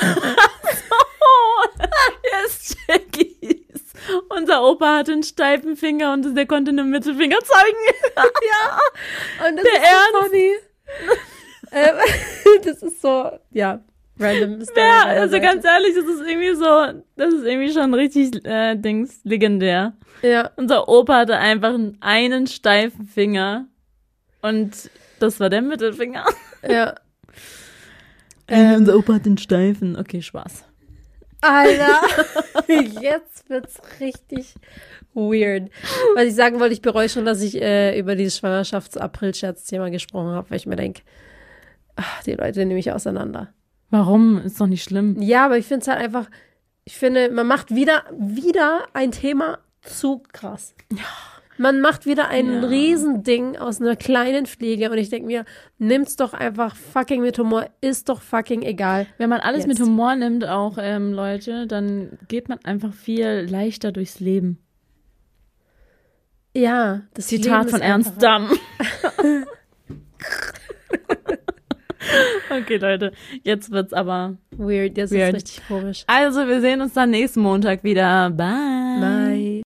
Oh, jetzt check ich's. Unser Opa hatte einen steifen Finger und der konnte einen Mittelfinger zeigen. Ja. Und das Der ist so funny. ähm, das ist so, ja, random. Story Ja, meiner also Seite. ganz ehrlich, das ist irgendwie so, das ist irgendwie schon richtig, äh, Dings, legendär. Ja. Unser Opa hatte einfach einen steifen Finger und das war der Mittelfinger. Ja. Ähm, unser Opa hat den steifen. Okay, Spaß. Alter, jetzt wird's richtig weird. Was ich sagen wollte, ich bereue schon, dass ich äh, über dieses Schwangerschafts-April-Scherz-Thema gesprochen habe, weil ich mir denke, die Leute nehmen mich auseinander. Warum? Ist doch nicht schlimm. Ja, aber ich finde es halt einfach, ich finde, man macht wieder, wieder ein Thema zu krass. Ja. Man macht wieder ein Ja. Riesending aus einer kleinen Pflege und ich denke mir, nimm's doch einfach fucking mit Humor, ist doch fucking egal. Wenn man alles Jetzt. mit Humor nimmt, auch ähm, Leute, dann geht man einfach viel leichter durchs Leben. Ja, das Zitat Leben von ist Ernst einfach- Damm. Okay, Leute, jetzt wird's aber. Weird, das Weird. ist richtig komisch. Also, wir sehen uns dann nächsten Montag wieder. Bye. Bye.